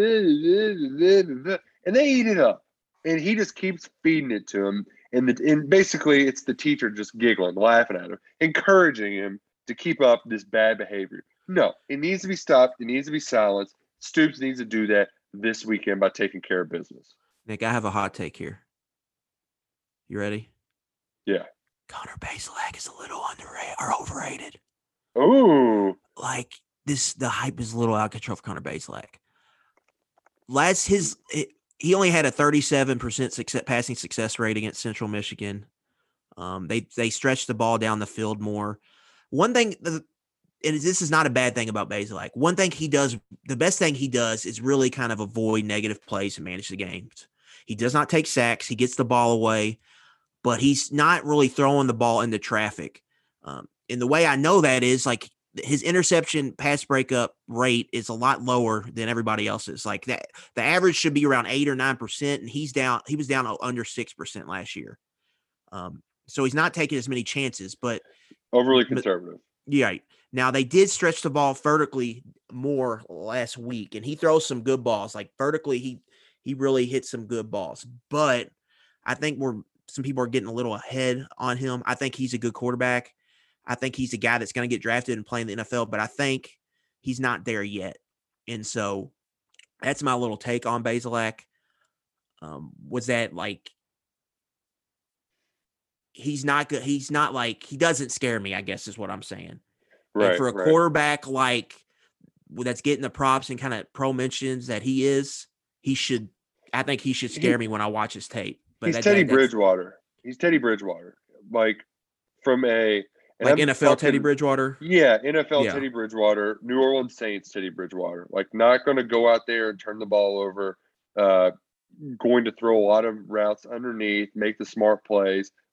and they eat it up. And he just keeps feeding it to him. And, the, and basically, it's the teacher just giggling, laughing at him, encouraging him to keep up this bad behavior. No, it needs to be stopped. It needs to be silenced. Stoops needs to do that this weekend by taking care of business. Nick, I have a hot take here. You ready? Yeah. Connor Bazelak is a little underrated or overrated. Ooh. Like this, the hype is a little out of control for Connor Bazelak. Last his, it, he only had a thirty-seven percent success, passing success rate against Central Michigan. Um, they they stretched the ball down the field more. One thing, and this is not a bad thing about Bazelak. One thing he does, the best thing he does is really kind of avoid negative plays and manage the games. He does not take sacks. He gets the ball away, but he's not really throwing the ball into traffic. Um, and the way I know that is like his interception pass breakup rate is a lot lower than everybody else's. Like that, the average should be around eight or nine percent, and he's down. He was down under six percent last year. Um, so he's not taking as many chances, but overly conservative. Yeah. Now they did stretch the ball vertically more last week, and he throws some good balls. Like vertically, he he really hits some good balls. But I think we're some people are getting a little ahead on him. I think he's a good quarterback. I think he's a guy that's going to get drafted and play in the N F L, but I think he's not there yet. And so that's my little take on Bazelak. Um, was that like he's not good? He's not like he doesn't scare me, I guess is what I'm saying. Right. And for a right. quarterback like that's getting the props and kind of pro mentions that he is, he should. I think he should scare he, me when I watch his tape. But he's that, Teddy that, Bridgewater. He's Teddy Bridgewater. Like from a like I'm N F L talking, Teddy Bridgewater. Yeah, N F L yeah. Teddy Bridgewater, New Orleans Saints Teddy Bridgewater. Like not going to go out there and turn the ball over. Uh, going to throw a lot of routes underneath, make the smart plays,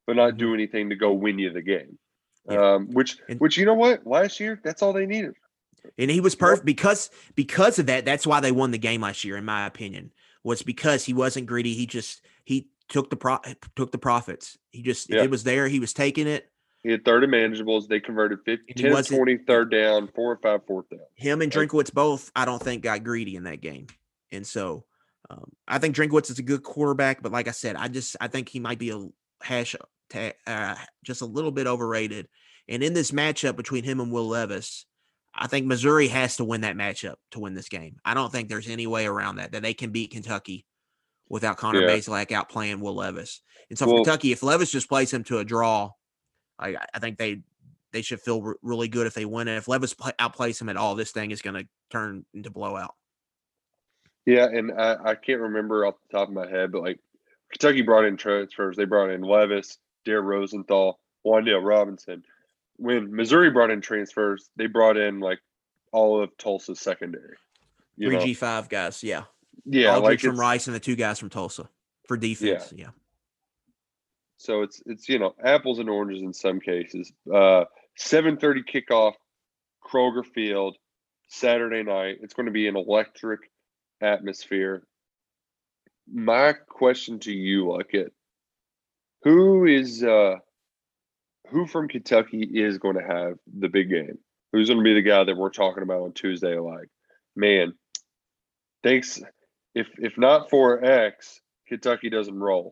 but not Mhm. do anything to go win you the game. Yeah. Um, which, And- which you know what? Last year, that's all they needed. And he was perfect because because of that. That's why they won the game last year, in my opinion. Was because he wasn't greedy. He just he took the pro took the profits. He just if Yeah. it was there, he was taking it. He had third and manageables. They converted fifty, And he ten, wasn't- twenty, third down, four or five, fourth down. Him and Like- Drinkwitz both, I don't think, got greedy in that game. And so um, I think Drinkwitz is a good quarterback, but like I said, I just I think he might be a hash ta- uh, just a little bit overrated. And in this matchup between him and Will Levis, I think Missouri has to win that matchup to win this game. I don't think there's any way around that, that they can beat Kentucky without Connor Yeah. Bazelak outplaying Will Levis. And so Well- for Kentucky, if Levis just plays him to a draw, I, I think they they should feel re- really good if they win it. If Levis play, outplays him at all, this thing is going to turn into blowout. Yeah, and I, I can't remember off the top of my head, but like Kentucky brought in transfers. They brought in Levis, Dare Rosenthal, Wandale Robinson. When Missouri brought in transfers, they brought in like all of Tulsa's secondary. You Three know? G five guys, yeah. Yeah, Aldridge like from it's, Rice and the two guys from Tulsa for defense. Yeah. so it's it's you know apples and oranges in some cases. Uh, seven thirty kickoff, Kroger Field, Saturday night. It's going to be an electric atmosphere. My question to you, Luckett, who is uh, who from Kentucky is going to have the big game? Who's going to be the guy that we're talking about on Tuesday? Like, man, thanks. If if not for X, Kentucky doesn't roll.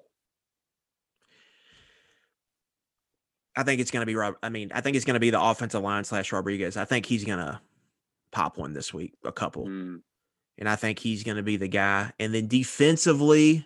I think it's going to be Rob. I mean, I think it's going to be the offensive line slash Rodriguez. I think he's going to pop one this week, a couple. Mm, And I think he's going to be the guy. And then defensively,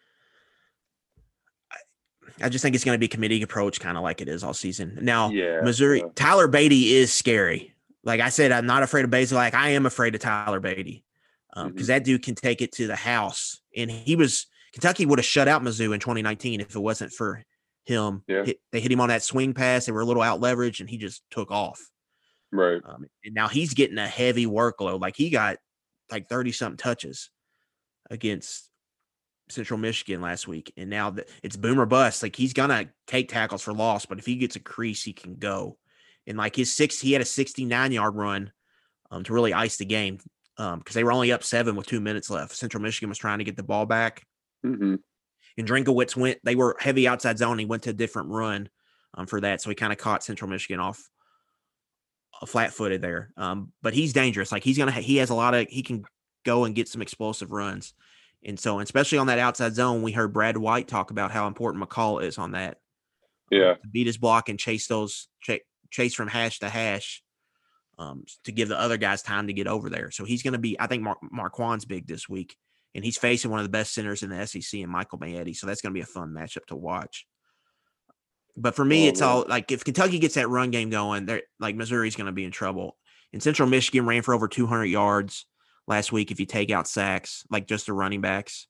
I, I just think it's going to be a committee approach, kind of like it is all season. Now, Yeah, Missouri, yeah. Tyler Beatty is scary. Like I said, I'm not afraid of Basil. Like I am afraid of Tyler Beatty because um, Mhm. that dude can take it to the house. And he was Kentucky would have shut out Mizzou in twenty nineteen if it wasn't for him. Yeah. Hit, they hit him on that swing pass. They were a little out leveraged, and he just took off. right. Um, and now he's getting a heavy workload. Like he got like thirty something touches against Central Michigan last week. And now that it's boom or bust, like he's going to take tackles for loss, but if he gets a crease, he can go. And like his six, he had a sixty-nine yard run um, to really ice the game because um, they were only up seven with two minutes left. Central Michigan was trying to get the ball back. Mm-hmm. And Drinkowitz went, they were heavy outside zone. He went to a different run um, for that. So he kind of caught Central Michigan off flat footed there. Um, but he's dangerous. Like he's going to, ha- he has a lot of, he can go and get some explosive runs. And so, especially on that outside zone, we heard Brad White talk about how important McCall is on that. Yeah. Um, to beat his block and chase those, ch- chase from hash to hash um, to give the other guys time to get over there. So he's going to be, I think Mar- Marquand's big this week. And he's facing one of the best centers in the S E C in Michael Mayetti. So that's going to be a fun matchup to watch. But for me, Oh, it's man. all like if Kentucky gets that run game going, they're like Missouri's going to be in trouble. And Central Michigan ran for over two hundred yards last week if you take out sacks, like just the running backs.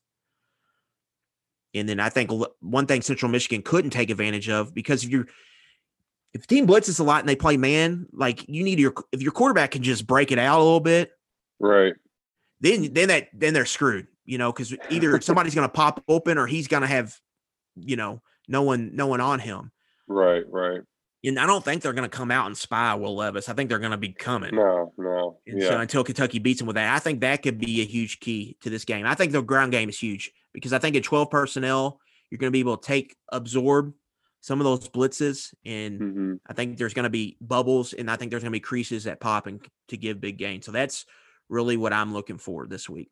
And then I think l- one thing Central Michigan couldn't take advantage of, because if you're if the team blitzes a lot and they play man, like you need your if your quarterback can just break it out a little bit, Right. then then that then they're screwed, you know, because either somebody's going to pop open or he's going to have, you know, no one no one on him. Right. Right. And I don't think they're going to come out and spy Will Levis. I think they're going to be coming. No. No. And Yeah. so until Kentucky beats them with that, I think that could be a huge key to this game. I think the ground game is huge because I think at twelve personnel, you're going to be able to take, absorb some of those blitzes. And hmm I think there's going to be bubbles and I think there's going to be creases that pop and to give big gains. So that's really what I'm looking for this week.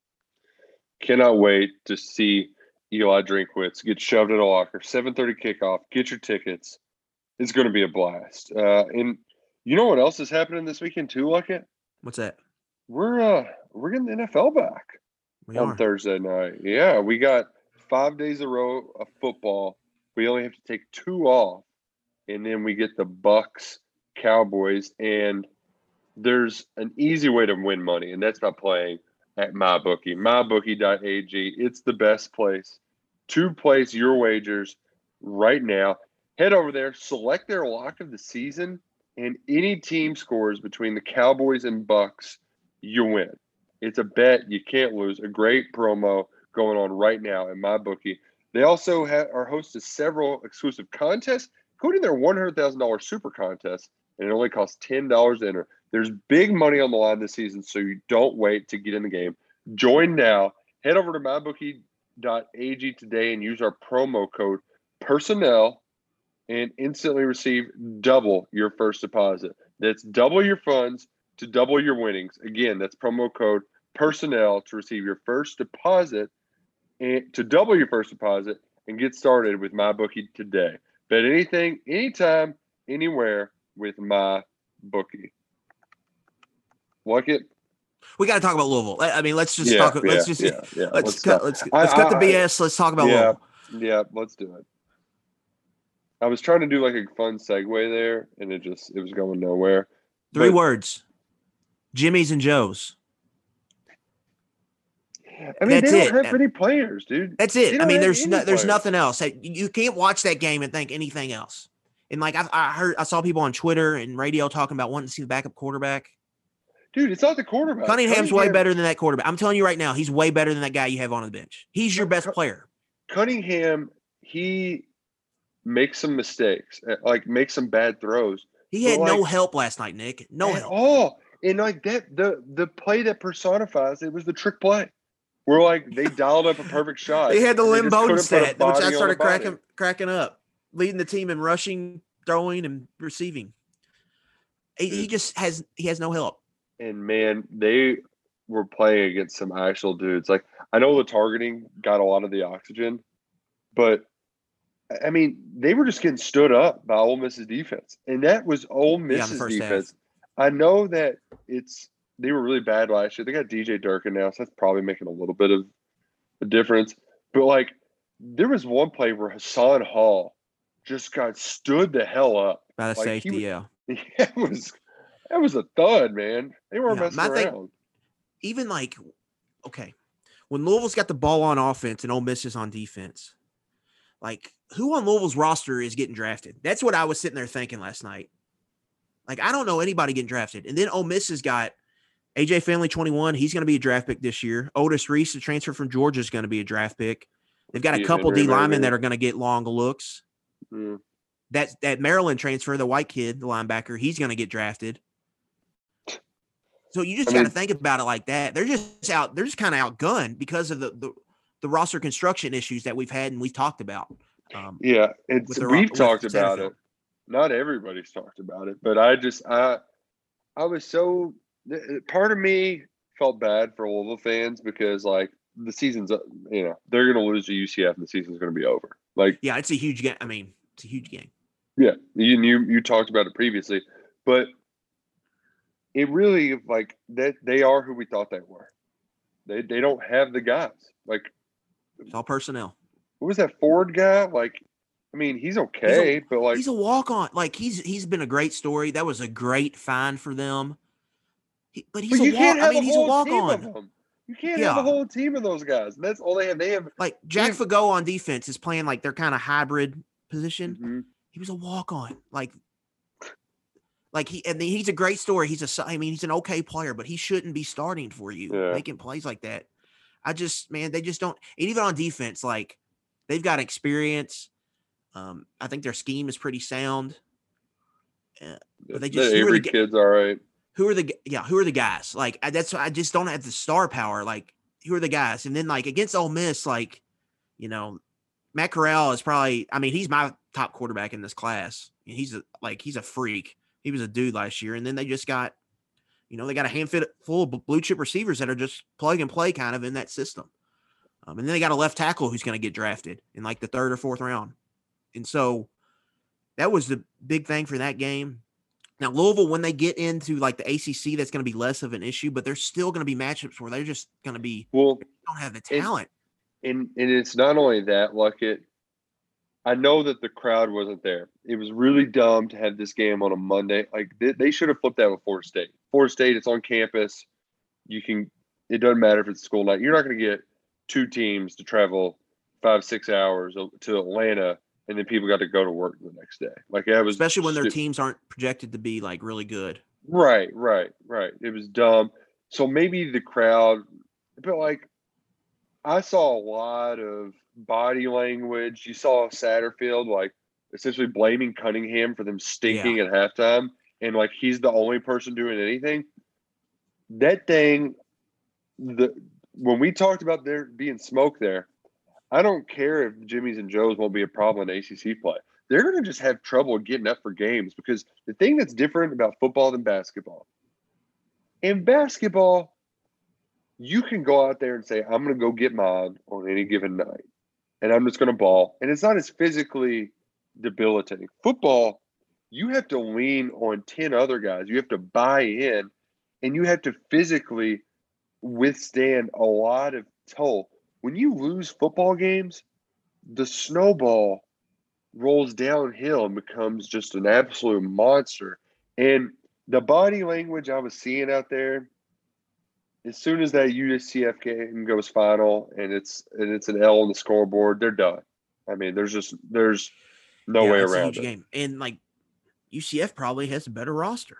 Cannot wait to see Eli Drinkwitz get shoved in a locker. seven thirty kickoff. Get your tickets. It's going to be a blast. Uh, and you know what else is happening this weekend too, Luckett? What's that? We're uh we're getting the N F L back We on are. Thursday night. Yeah, we got five days in a row of football. We only have to take two off, and then we get the Bucks, Cowboys, and there's an easy way to win money, and that's by playing at MyBookie. my bookie dot a g. It's the best place to place your wagers right now. Head over there, select their lock of the season, and any team scores between the Cowboys and Bucks, you win. It's a bet you can't lose. A great promo going on right now at MyBookie They also ha- are host to several exclusive contests, including their one hundred thousand dollars super contest, and it only costs ten dollars to enter. There's big money on the line this season, so you don't wait to get in the game. Join now. Head over to my bookie dot a g today and use our promo code PERSONNEL and instantly receive double your first deposit. That's double your funds to double your winnings. Again, that's promo code PERSONNEL to receive your first deposit and to double your first deposit and get started with MyBookie today. Bet anything, anytime, anywhere with MyBookie. Like it? We got to talk about Louisville. I mean, let's just yeah, talk. Yeah, let's just yeah, yeah. let's let's cut. stop. Let's I, let's cut I, the B S. Let's talk about yeah, Louisville. Yeah, let's do it. I was trying to do like a fun segue there, and it just it was going nowhere. Three but, words: Jimmy's and Joe's. I mean, That's they don't it. have any players, dude. That's it. I mean, there's no, there's players. nothing else. You can't watch that game and think anything else. And like I, I heard, I saw people on Twitter and radio talking about wanting to see the backup quarterback. Dude, it's not the quarterback. Cunningham's Cunningham, way better than that quarterback. I'm telling you right now, he's way better than that guy you have on the bench. He's your best player. Cunningham, he makes some mistakes, like makes some bad throws. He had like, no help last night, Nick. No at help. all. And like that, the the play that personifies it was the trick play. Where like they dialed up a perfect shot. They had the Lynn Bowden put stat, which I started cracking body. cracking up, leading the team in rushing, throwing, and receiving. He, he just has he has no help. And man, they were playing against some actual dudes. Like I know the targeting got a lot of the oxygen, but I mean they were just getting stood up by Ole Miss's defense, and that was Ole Miss's yeah, defense. Half. I know that it's. They were really bad last year. They got D J Durkin now, so that's probably making a little bit of a difference. But, like, there was one play where Hassan Hall just got stood the hell up. By the like, safety, was, yeah. That was, that was a thud, man. They weren't yeah, messing around. Thing, even, like, okay, when Louisville's got the ball on offense and Ole Miss is on defense, like, who on Louisville's roster is getting drafted? That's what I was sitting there thinking last night. Like, I don't know anybody getting drafted. And then Ole Miss has got A J Finley, twenty-one. He's going to be a draft pick this year. Otis Reese, the transfer from Georgia, is going to be a draft pick. They've got a couple D linemen that are going to get long looks. Mm. That that Maryland transfer, the white kid, the linebacker, he's going to get drafted. So you just got to think about it like that. They're just out. They're just kind of outgunned because of the, the the roster construction issues that we've had and we've talked about. Um, yeah, it's the, we've talked about it. Not everybody's talked about it, but I just I I was so. Part of me felt bad for Louisville fans because, like, the season's, you know, they're going to lose to U C F and the season's going to be over. Like, yeah, it's a huge game. I mean, it's a huge game. Yeah, you you you talked about it previously, but it really like that they are who we thought they were. They they don't have the guys. Like, it's all personnel. Who was that Ford guy? Like, I mean, he's okay, he's a, but like he's a walk on. Like he's he's been a great story. That was a great find for them. He, but he's but a walk. I mean, he's a walk on. You can't yeah. have a whole team of those guys. And that's all they have. They have like Jack have, Fago on defense is playing like their kind of hybrid position. Mm-hmm. He was a walk on. Like, like he and he's a great story. He's a. I mean, he's an okay player, but he shouldn't be starting for you, yeah. making plays like that. I just, man, they just don't. And even on defense, like they've got experience. Um, I think their scheme is pretty sound. Uh, but they just the Avery the, kids, all right. Who are the yeah? Who are the guys? Like I, that's I just don't have the star power. Like who are the guys? And then like against Ole Miss, like you know, Matt Corral is probably. I mean, he's my top quarterback in this class. He's a, like he's a freak. He was a dude last year, and then they just got, you know, they got a handful full of blue chip receivers that are just plug and play kind of in that system. Um, and then they got a left tackle who's going to get drafted in like the third or fourth round. And so that was the big thing for that game. Now, Louisville, when they get into like the A C C, that's going to be less of an issue, but there's still going to be matchups where they're just going to be, well, they don't have the talent. And, and it's not only that, like it, I know that the crowd wasn't there. It was really dumb to have this game on a Monday. Like they, they should have flipped that with Florida State. Florida State, it's on campus. You can, it doesn't matter if it's school night. You're not going to get two teams to travel five, six hours to Atlanta, and then people got to go to work the next day. Like that was especially when their stupid. teams aren't projected to be like really good. Right, right, right. It was dumb. So maybe the crowd, but like I saw a lot of body language. You saw Satterfield like essentially blaming Cunningham for them stinking Yeah. at halftime, and like he's the only person doing anything. That thing, the when we talked about there being smoke there, I don't care if Jimmy's and Joe's won't be a problem in A C C play. They're going to just have trouble getting up for games because the thing that's different about football than basketball, in basketball, you can go out there and say, I'm going to go get mine on any given night, and I'm just going to ball. And it's not as physically debilitating. Football, you have to lean on ten other guys. You have to buy in, and you have to physically withstand a lot of toll. When you lose football games, the snowball rolls downhill and becomes just an absolute monster. And the body language I was seeing out there, as soon as that U C F game goes final and it's and it's an L on the scoreboard, they're done. I mean, there's just there's no Yeah, way it's a around huge it. game. And like U C F probably has a better roster.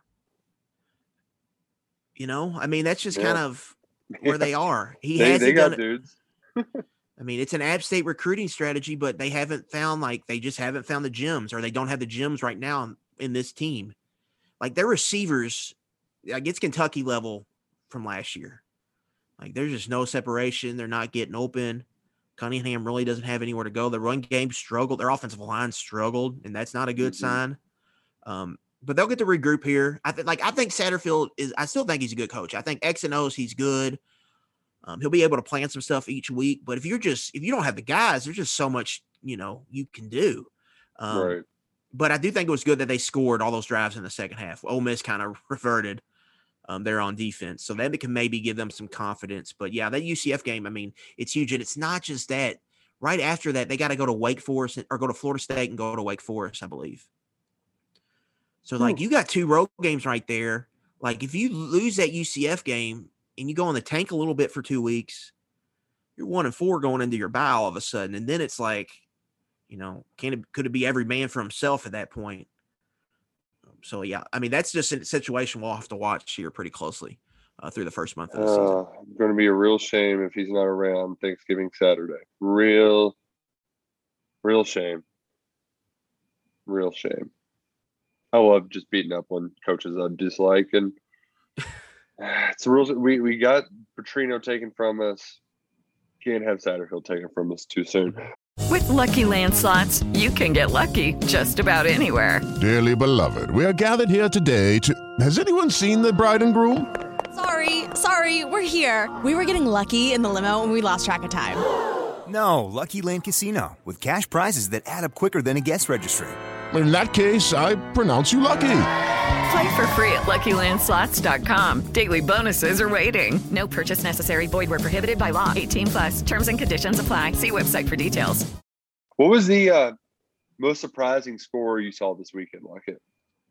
You know, I mean, that's just Yeah. kind of where they are. He They, hasn't they got done it. dudes. I mean, it's an App State recruiting strategy, but they haven't found like they just haven't found the gems, or they don't have the gems right now in, in this team. Like their receivers, like it's Kentucky level from last year. Like there's just no separation. They're not getting open. Cunningham really doesn't have anywhere to go. The run game struggled. Their offensive line struggled, and that's not a good Mhm. sign. Um, but they'll get to regroup here. I think, like I think Satterfield is. I still think he's a good coach. I think X and O's he's good. Um, he'll be able to plan some stuff each week. But if you're just if you don't have the guys, there's just so much you know you can do. Um, Right. But I do think it was good that they scored all those drives in the second half. Ole Miss kind of reverted um, there on defense, so that can maybe give them some confidence. But yeah, that U C F game, I mean, it's huge, and it's not just that. Right after that, they got to go to Wake Forest or go to Florida State and go to Wake Forest, I believe. So like you got two road games right there. Like if you lose that U C F game and you go on the tank a little bit for two weeks, you're one and four going into your bye all of a sudden, and then it's like, you know, can it could it be every man for himself at that point? So yeah, I mean that's just a situation we'll have to watch here pretty closely uh, through the first month of the season. Uh, going to be a real shame if he's not around Thanksgiving Saturday. Real, real shame. Real shame. I love just beating up on coaches I dislike, and it's a real. We we got Petrino taken from us. Can't have Satterfield taken from us too soon. With Lucky Land Slots, you can get lucky just about anywhere. Dearly beloved, we are gathered here today to... Has anyone seen the bride and groom? Sorry, sorry, we're here. We were getting lucky in the limo and we lost track of time. No, Lucky Land Casino, with cash prizes that add up quicker than a guest registry. In that case, I pronounce you lucky. Play for free at Lucky Land Slots dot com. Daily bonuses are waiting. No purchase necessary. Void where prohibited by law. eighteen plus. Terms and conditions apply. See website for details. What was the uh, most surprising score you saw this weekend, Luckett?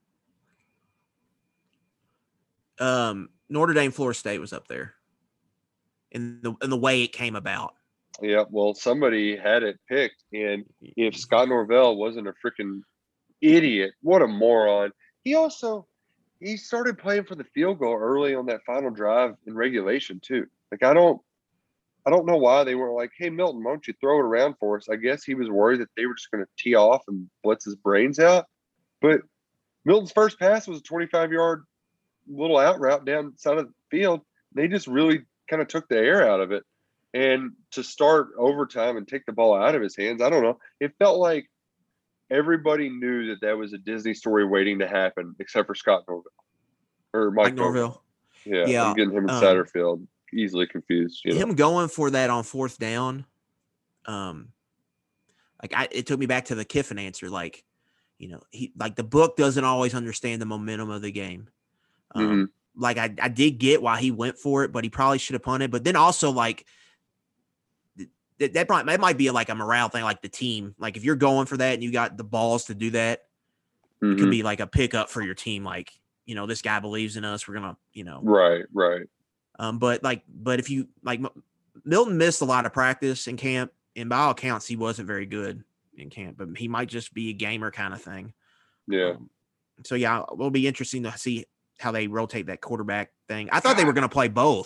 Um, Notre Dame, Florida State was up there, in the in the way it came about. Yeah, well, somebody had it picked, and if Scott Norvell wasn't a freaking idiot, what a moron. He also he started playing for the field goal early on that final drive in regulation too. Like I don't I don't know why they weren't like, hey Milton, why don't you throw it around for us? I guess he was worried that they were just going to tee off and blitz his brains out. But Milton's first pass was a twenty-five yard little out route down the side of the field. They just really kind of took the air out of it. And to start overtime and take the ball out of his hands, I don't know. It felt like everybody knew that that was a Disney story waiting to happen, except for Scott Norvell or Mike, Mike Norvell. Norvell. Yeah, Yeah, I'm getting him and um, Satterfield easily confused. You know? Him going for that on fourth down, um, like I, it took me back to the Kiffin answer. Like, you know, he like the book doesn't always understand the momentum of the game. Um, Mm-hmm. Like I, I did get why he went for it, but he probably should have punted. But then also like that that might that might be like a morale thing, like the team. Like if you're going for that and you got the balls to do that, Mm-hmm. it could be like a pickup for your team. Like, you know, this guy believes in us. We're gonna, you know, Right, right. Um, but like, but if you like, M- Milton missed a lot of practice in camp, and by all accounts, he wasn't very good in camp. But he might just be a gamer kind of thing. Yeah. Um, so yeah, it'll be interesting to see how they rotate that quarterback thing. I thought they were going to play both.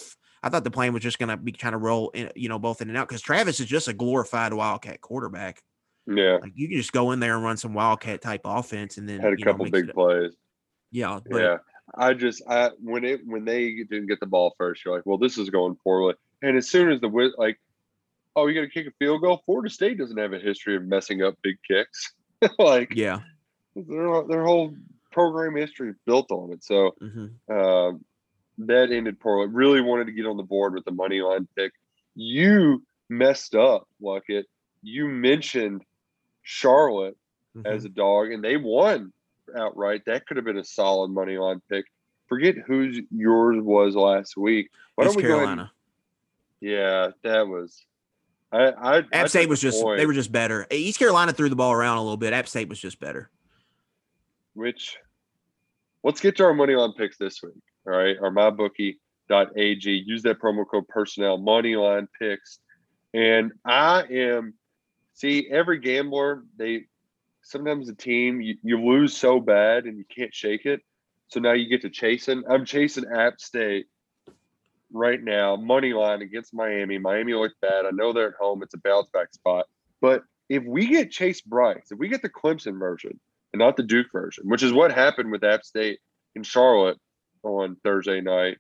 I thought the plan was just going to be trying to roll, in, you know, both in and out because Travis is just a glorified Wildcat quarterback. Yeah, like you can just go in there and run some Wildcat type offense, and then had a you couple know, big plays. Yeah, but yeah. I just I when it when they didn't get the ball first, you're like, well, this is going poorly. And as soon as the like, oh, you got to kick a field goal. Florida State doesn't have a history of messing up big kicks. like, yeah, their their whole program history is built on it. So mm-hmm. um, that ended poorly. Really wanted to get on the board with the money line pick. You messed up, Luckett. You mentioned Charlotte mm-hmm. as a dog, and they won outright. That could have been a solid money line pick. Forget whose yours was last week. Why East don't we Carolina. go ahead and, yeah, that was. I, I App I State was just point, they were just better. East Carolina threw the ball around a little bit. App State was just better. Which, let's get to our money line picks this week. All right, our my bookie dot a g. Use that promo code personnel money line picks, and I am. See, every gambler they sometimes the team you, you lose so bad and you can't shake it. So now you get to chasing. I'm chasing App State right now, money line against Miami. Miami looked bad. I know they're at home. It's a bounce back spot. But if we get Chase Bryce, if we get the Clemson version and not the Duke version, which is what happened with App State in Charlotte on Thursday night,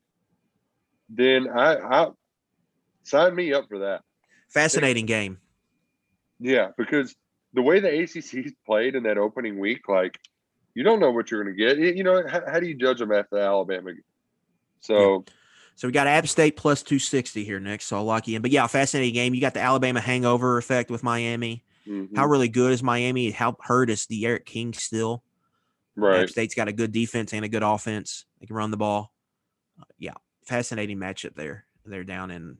then I, I sign me up for that. Fascinating game. Yeah, because the way the A C C's played in that opening week, like, you don't know what you're going to get. You know, how, how do you judge them after the Alabama game? So, yeah. so we got App State plus two sixty here next. So I'll lock you in. But yeah, fascinating game. You got the Alabama hangover effect with Miami. mm-hmm. How really good is Miami? How hurt is the Eric King still? Right. App State's got a good defense and a good offense. They can run the ball. Uh, yeah, fascinating matchup there. They're down in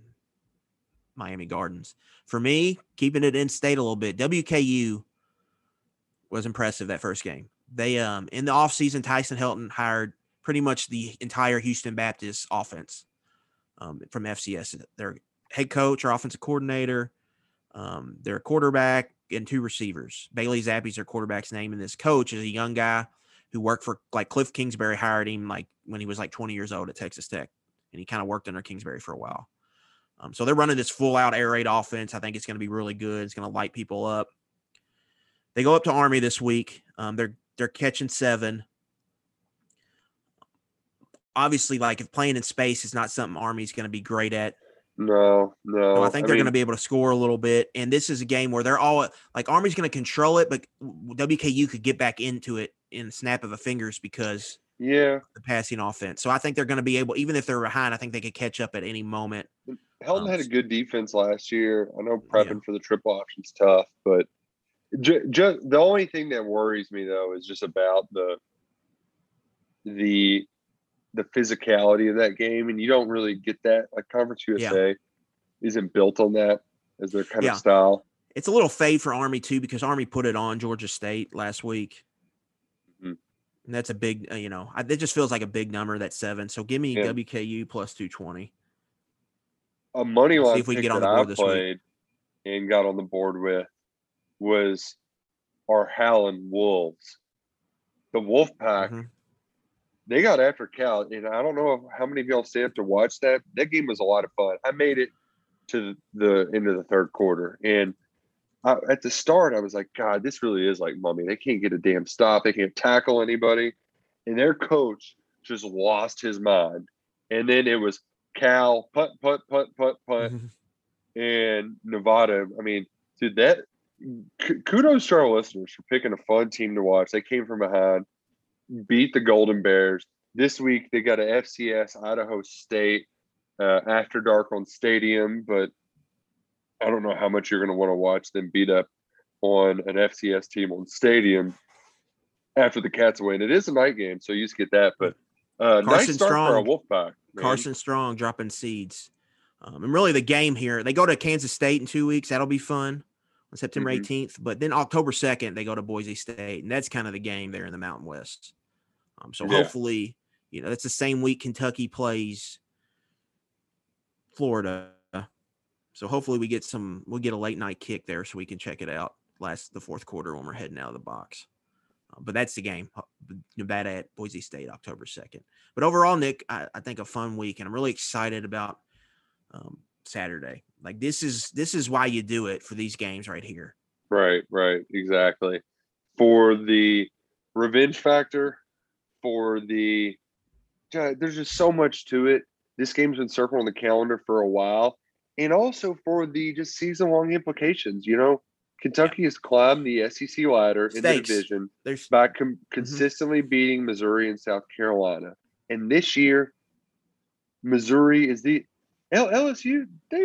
Miami Gardens. For me, keeping it in state a little bit, W K U was impressive that first game. They um in the offseason, Tyson Helton hired pretty much the entire Houston Baptist offense um, from F C S. Their head coach, or offensive coordinator, um, their quarterback, and two receivers. Bailey Zappi's their quarterback's name, and this coach is a young guy who worked for, like, Cliff Kingsbury hired him like when he was like twenty years old at Texas Tech, and he kind of worked under Kingsbury for a while. Um, so they're running this full-out air raid offense. I think it's going to be really good. It's going to light people up. They go up to Army this week. Um, they're they're catching seven. Obviously, like, if playing in space is not something Army's going to be great at. No, no. So I think I they're mean, going to be able to score a little bit. And this is a game where they're all like Army's going to control it, but W K U could get back into it in the snap of a fingers because yeah, the passing offense. So I think they're going to be able, even if they're behind, I think they could catch up at any moment. Helton um, had a good defense last year. I know prepping yeah. for the triple option's tough, but ju- ju- the only thing that worries me though is just about the the the physicality of that game, and you don't really get that. Like Conference U S A Yeah. isn't built on that as their kind Yeah. of style. It's a little fade for Army too, because Army put it on Georgia State last week. Mhm. And that's a big, uh, you know, I, it just feels like a big number, that seven. So give me Yeah. W K U plus two twenty. A money Let's see line if we can pick get on that the board I this week. played and got on the board with was our Howland Wolves. The Wolfpack, Mhm. they got after Cal, and I don't know how many of y'all stayed up to watch that. That game was a lot of fun. I made it to the end of the third quarter, and I, at the start, I was like, God, this really is like Mummy. They can't get a damn stop. They can't tackle anybody, and their coach just lost his mind. And then it was Cal, punt, punt, punt, punt, punt, Mm-hmm. and Nevada. I mean, dude, that kudos to our listeners for picking a fun team to watch. They came from behind, beat the Golden Bears. This week they got a F C S Idaho State uh, after dark on Stadium, but I don't know how much you're going to want to watch them beat up on an F C S team on Stadium after the Cats win. It is a night game, so you just get that. But uh, nice Carson start Strong, for our Wolfpack. man. Carson Strong dropping seeds. Um, and really the game here, they go to Kansas State in two weeks. That'll be fun on September Mhm. eighteenth. But then October second, they go to Boise State. And that's kind of the game there in the Mountain West. Um, so Yeah. hopefully, you know, that's the same week Kentucky plays Florida. So hopefully we get some, we'll get a late night kick there so we can check it out last the fourth quarter when we're heading out of the box. Uh, but that's the game, Nevada at Boise State, October second. But overall, Nick, I, I think a fun week, and I'm really excited about um, Saturday. Like this is this is why you do it for these games right here. Right, right, exactly. For the revenge factor, for the yeah, there's just so much to it. This game's been circled on the calendar for a while, and also for the just season-long implications. You know, Kentucky yeah. has climbed the S E C ladder Stakes. in the division There's... by com- consistently mm-hmm. beating Missouri and South Carolina. And this year, Missouri is the L- LSU. They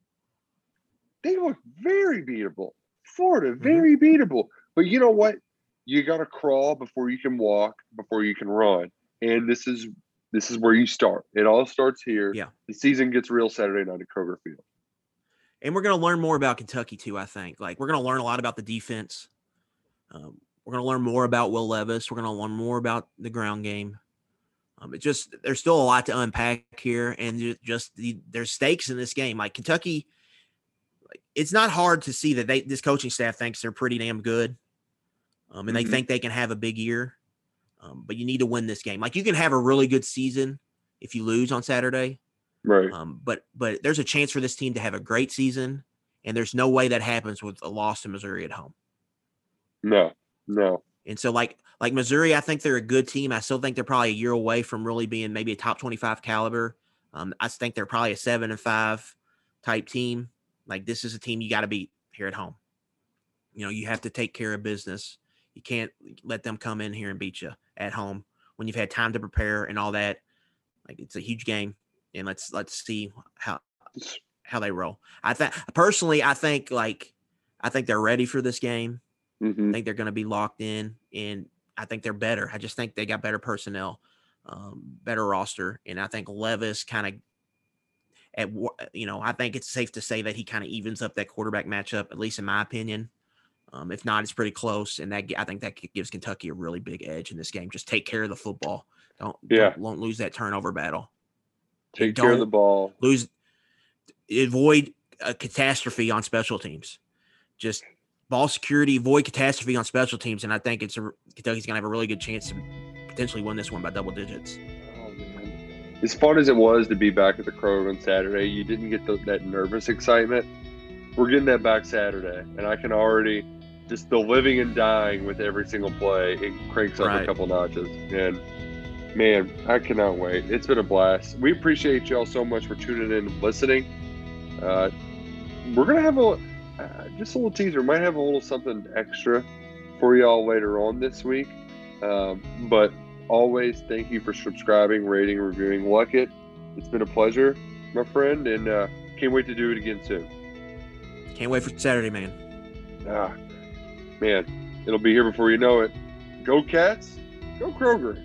they look very beatable. Florida, very mm-hmm. beatable. But you know what? You got to crawl before you can walk, before you can run. And this is this is where you start. It all starts here. Yeah. The season gets real Saturday night at Kroger Field. And we're going to learn more about Kentucky too, I think. Like we're going to learn a lot about the defense. Um, we're going to learn more about Will Levis. We're going to learn more about the ground game. Um, it just there's still a lot to unpack here, and just the, there's stakes in this game. Like Kentucky, like it's not hard to see that they this coaching staff thinks they're pretty damn good, um, and mm-hmm. they think they can have a big year. Um, but you need to win this game. Like you can have a really good season if you lose on Saturday, right? Um, but but there's a chance for this team to have a great season, and there's no way that happens with a loss to Missouri at home. No, no. And so like. Like Missouri, I think they're a good team. I still think they're probably a year away from really being maybe a top twenty-five caliber. Um, I think they're probably a seven and five type team. Like this is a team you got to beat here at home. You know, you have to take care of business. You can't let them come in here and beat you at home when you've had time to prepare and all that. Like it's a huge game, and let's let's see how how they roll. I think personally, I think like I think they're ready for this game. Mm-hmm. I think they're going to be locked in, and I think they're better. I just think they got better personnel, um, better roster. And I think Levis kind of, at you know, I think it's safe to say that he kind of evens up that quarterback matchup, at least in my opinion. Um, if not, it's pretty close. And that I think that gives Kentucky a really big edge in this game. Just take care of the football. Don't, yeah. don't, don't lose that turnover battle. Take care of the ball. Lose, avoid a catastrophe on special teams. Just ball security, avoid catastrophe on special teams, and I think it's a, Kentucky's going to have a really good chance to potentially win this one by double digits. Oh, man. As fun as it was to be back at the Kroger on Saturday, you didn't get the, that nervous excitement. We're getting that back Saturday, and I can already just the living and dying with every single play. It cranks up right. a couple notches, and man, I cannot wait. It's been a blast. We appreciate y'all so much for tuning in and listening. Uh, we're going to have a Uh, just a little teaser. Might have a little something extra for y'all later on this week. Um, but always thank you for subscribing, rating, reviewing Luck It. It's been a pleasure, my friend, and uh, can't wait to do it again soon. Can't wait for Saturday, man. Ah, man, it'll be here before you know it. Go Cats, go Kroger.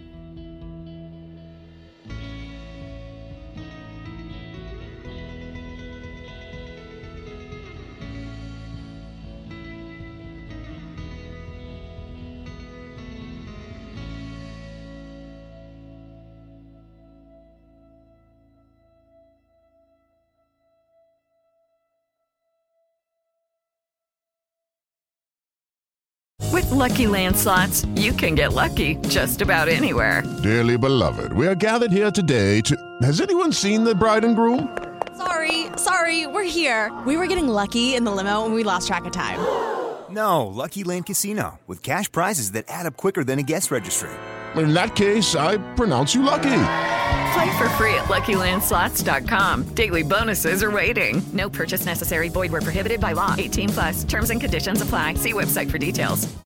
With Lucky Land Slots, you can get lucky just about anywhere. Dearly beloved, we are gathered here today to... Has anyone seen the bride and groom? Sorry, sorry, we're here. We were getting lucky in the limo and we lost track of time. No, Lucky Land Casino, with cash prizes that add up quicker than a guest registry. In that case, I pronounce you lucky. Play for free at Lucky Land Slots dot com. Daily bonuses are waiting. No purchase necessary. Void where prohibited by law. eighteen plus. Terms and conditions apply. See website for details.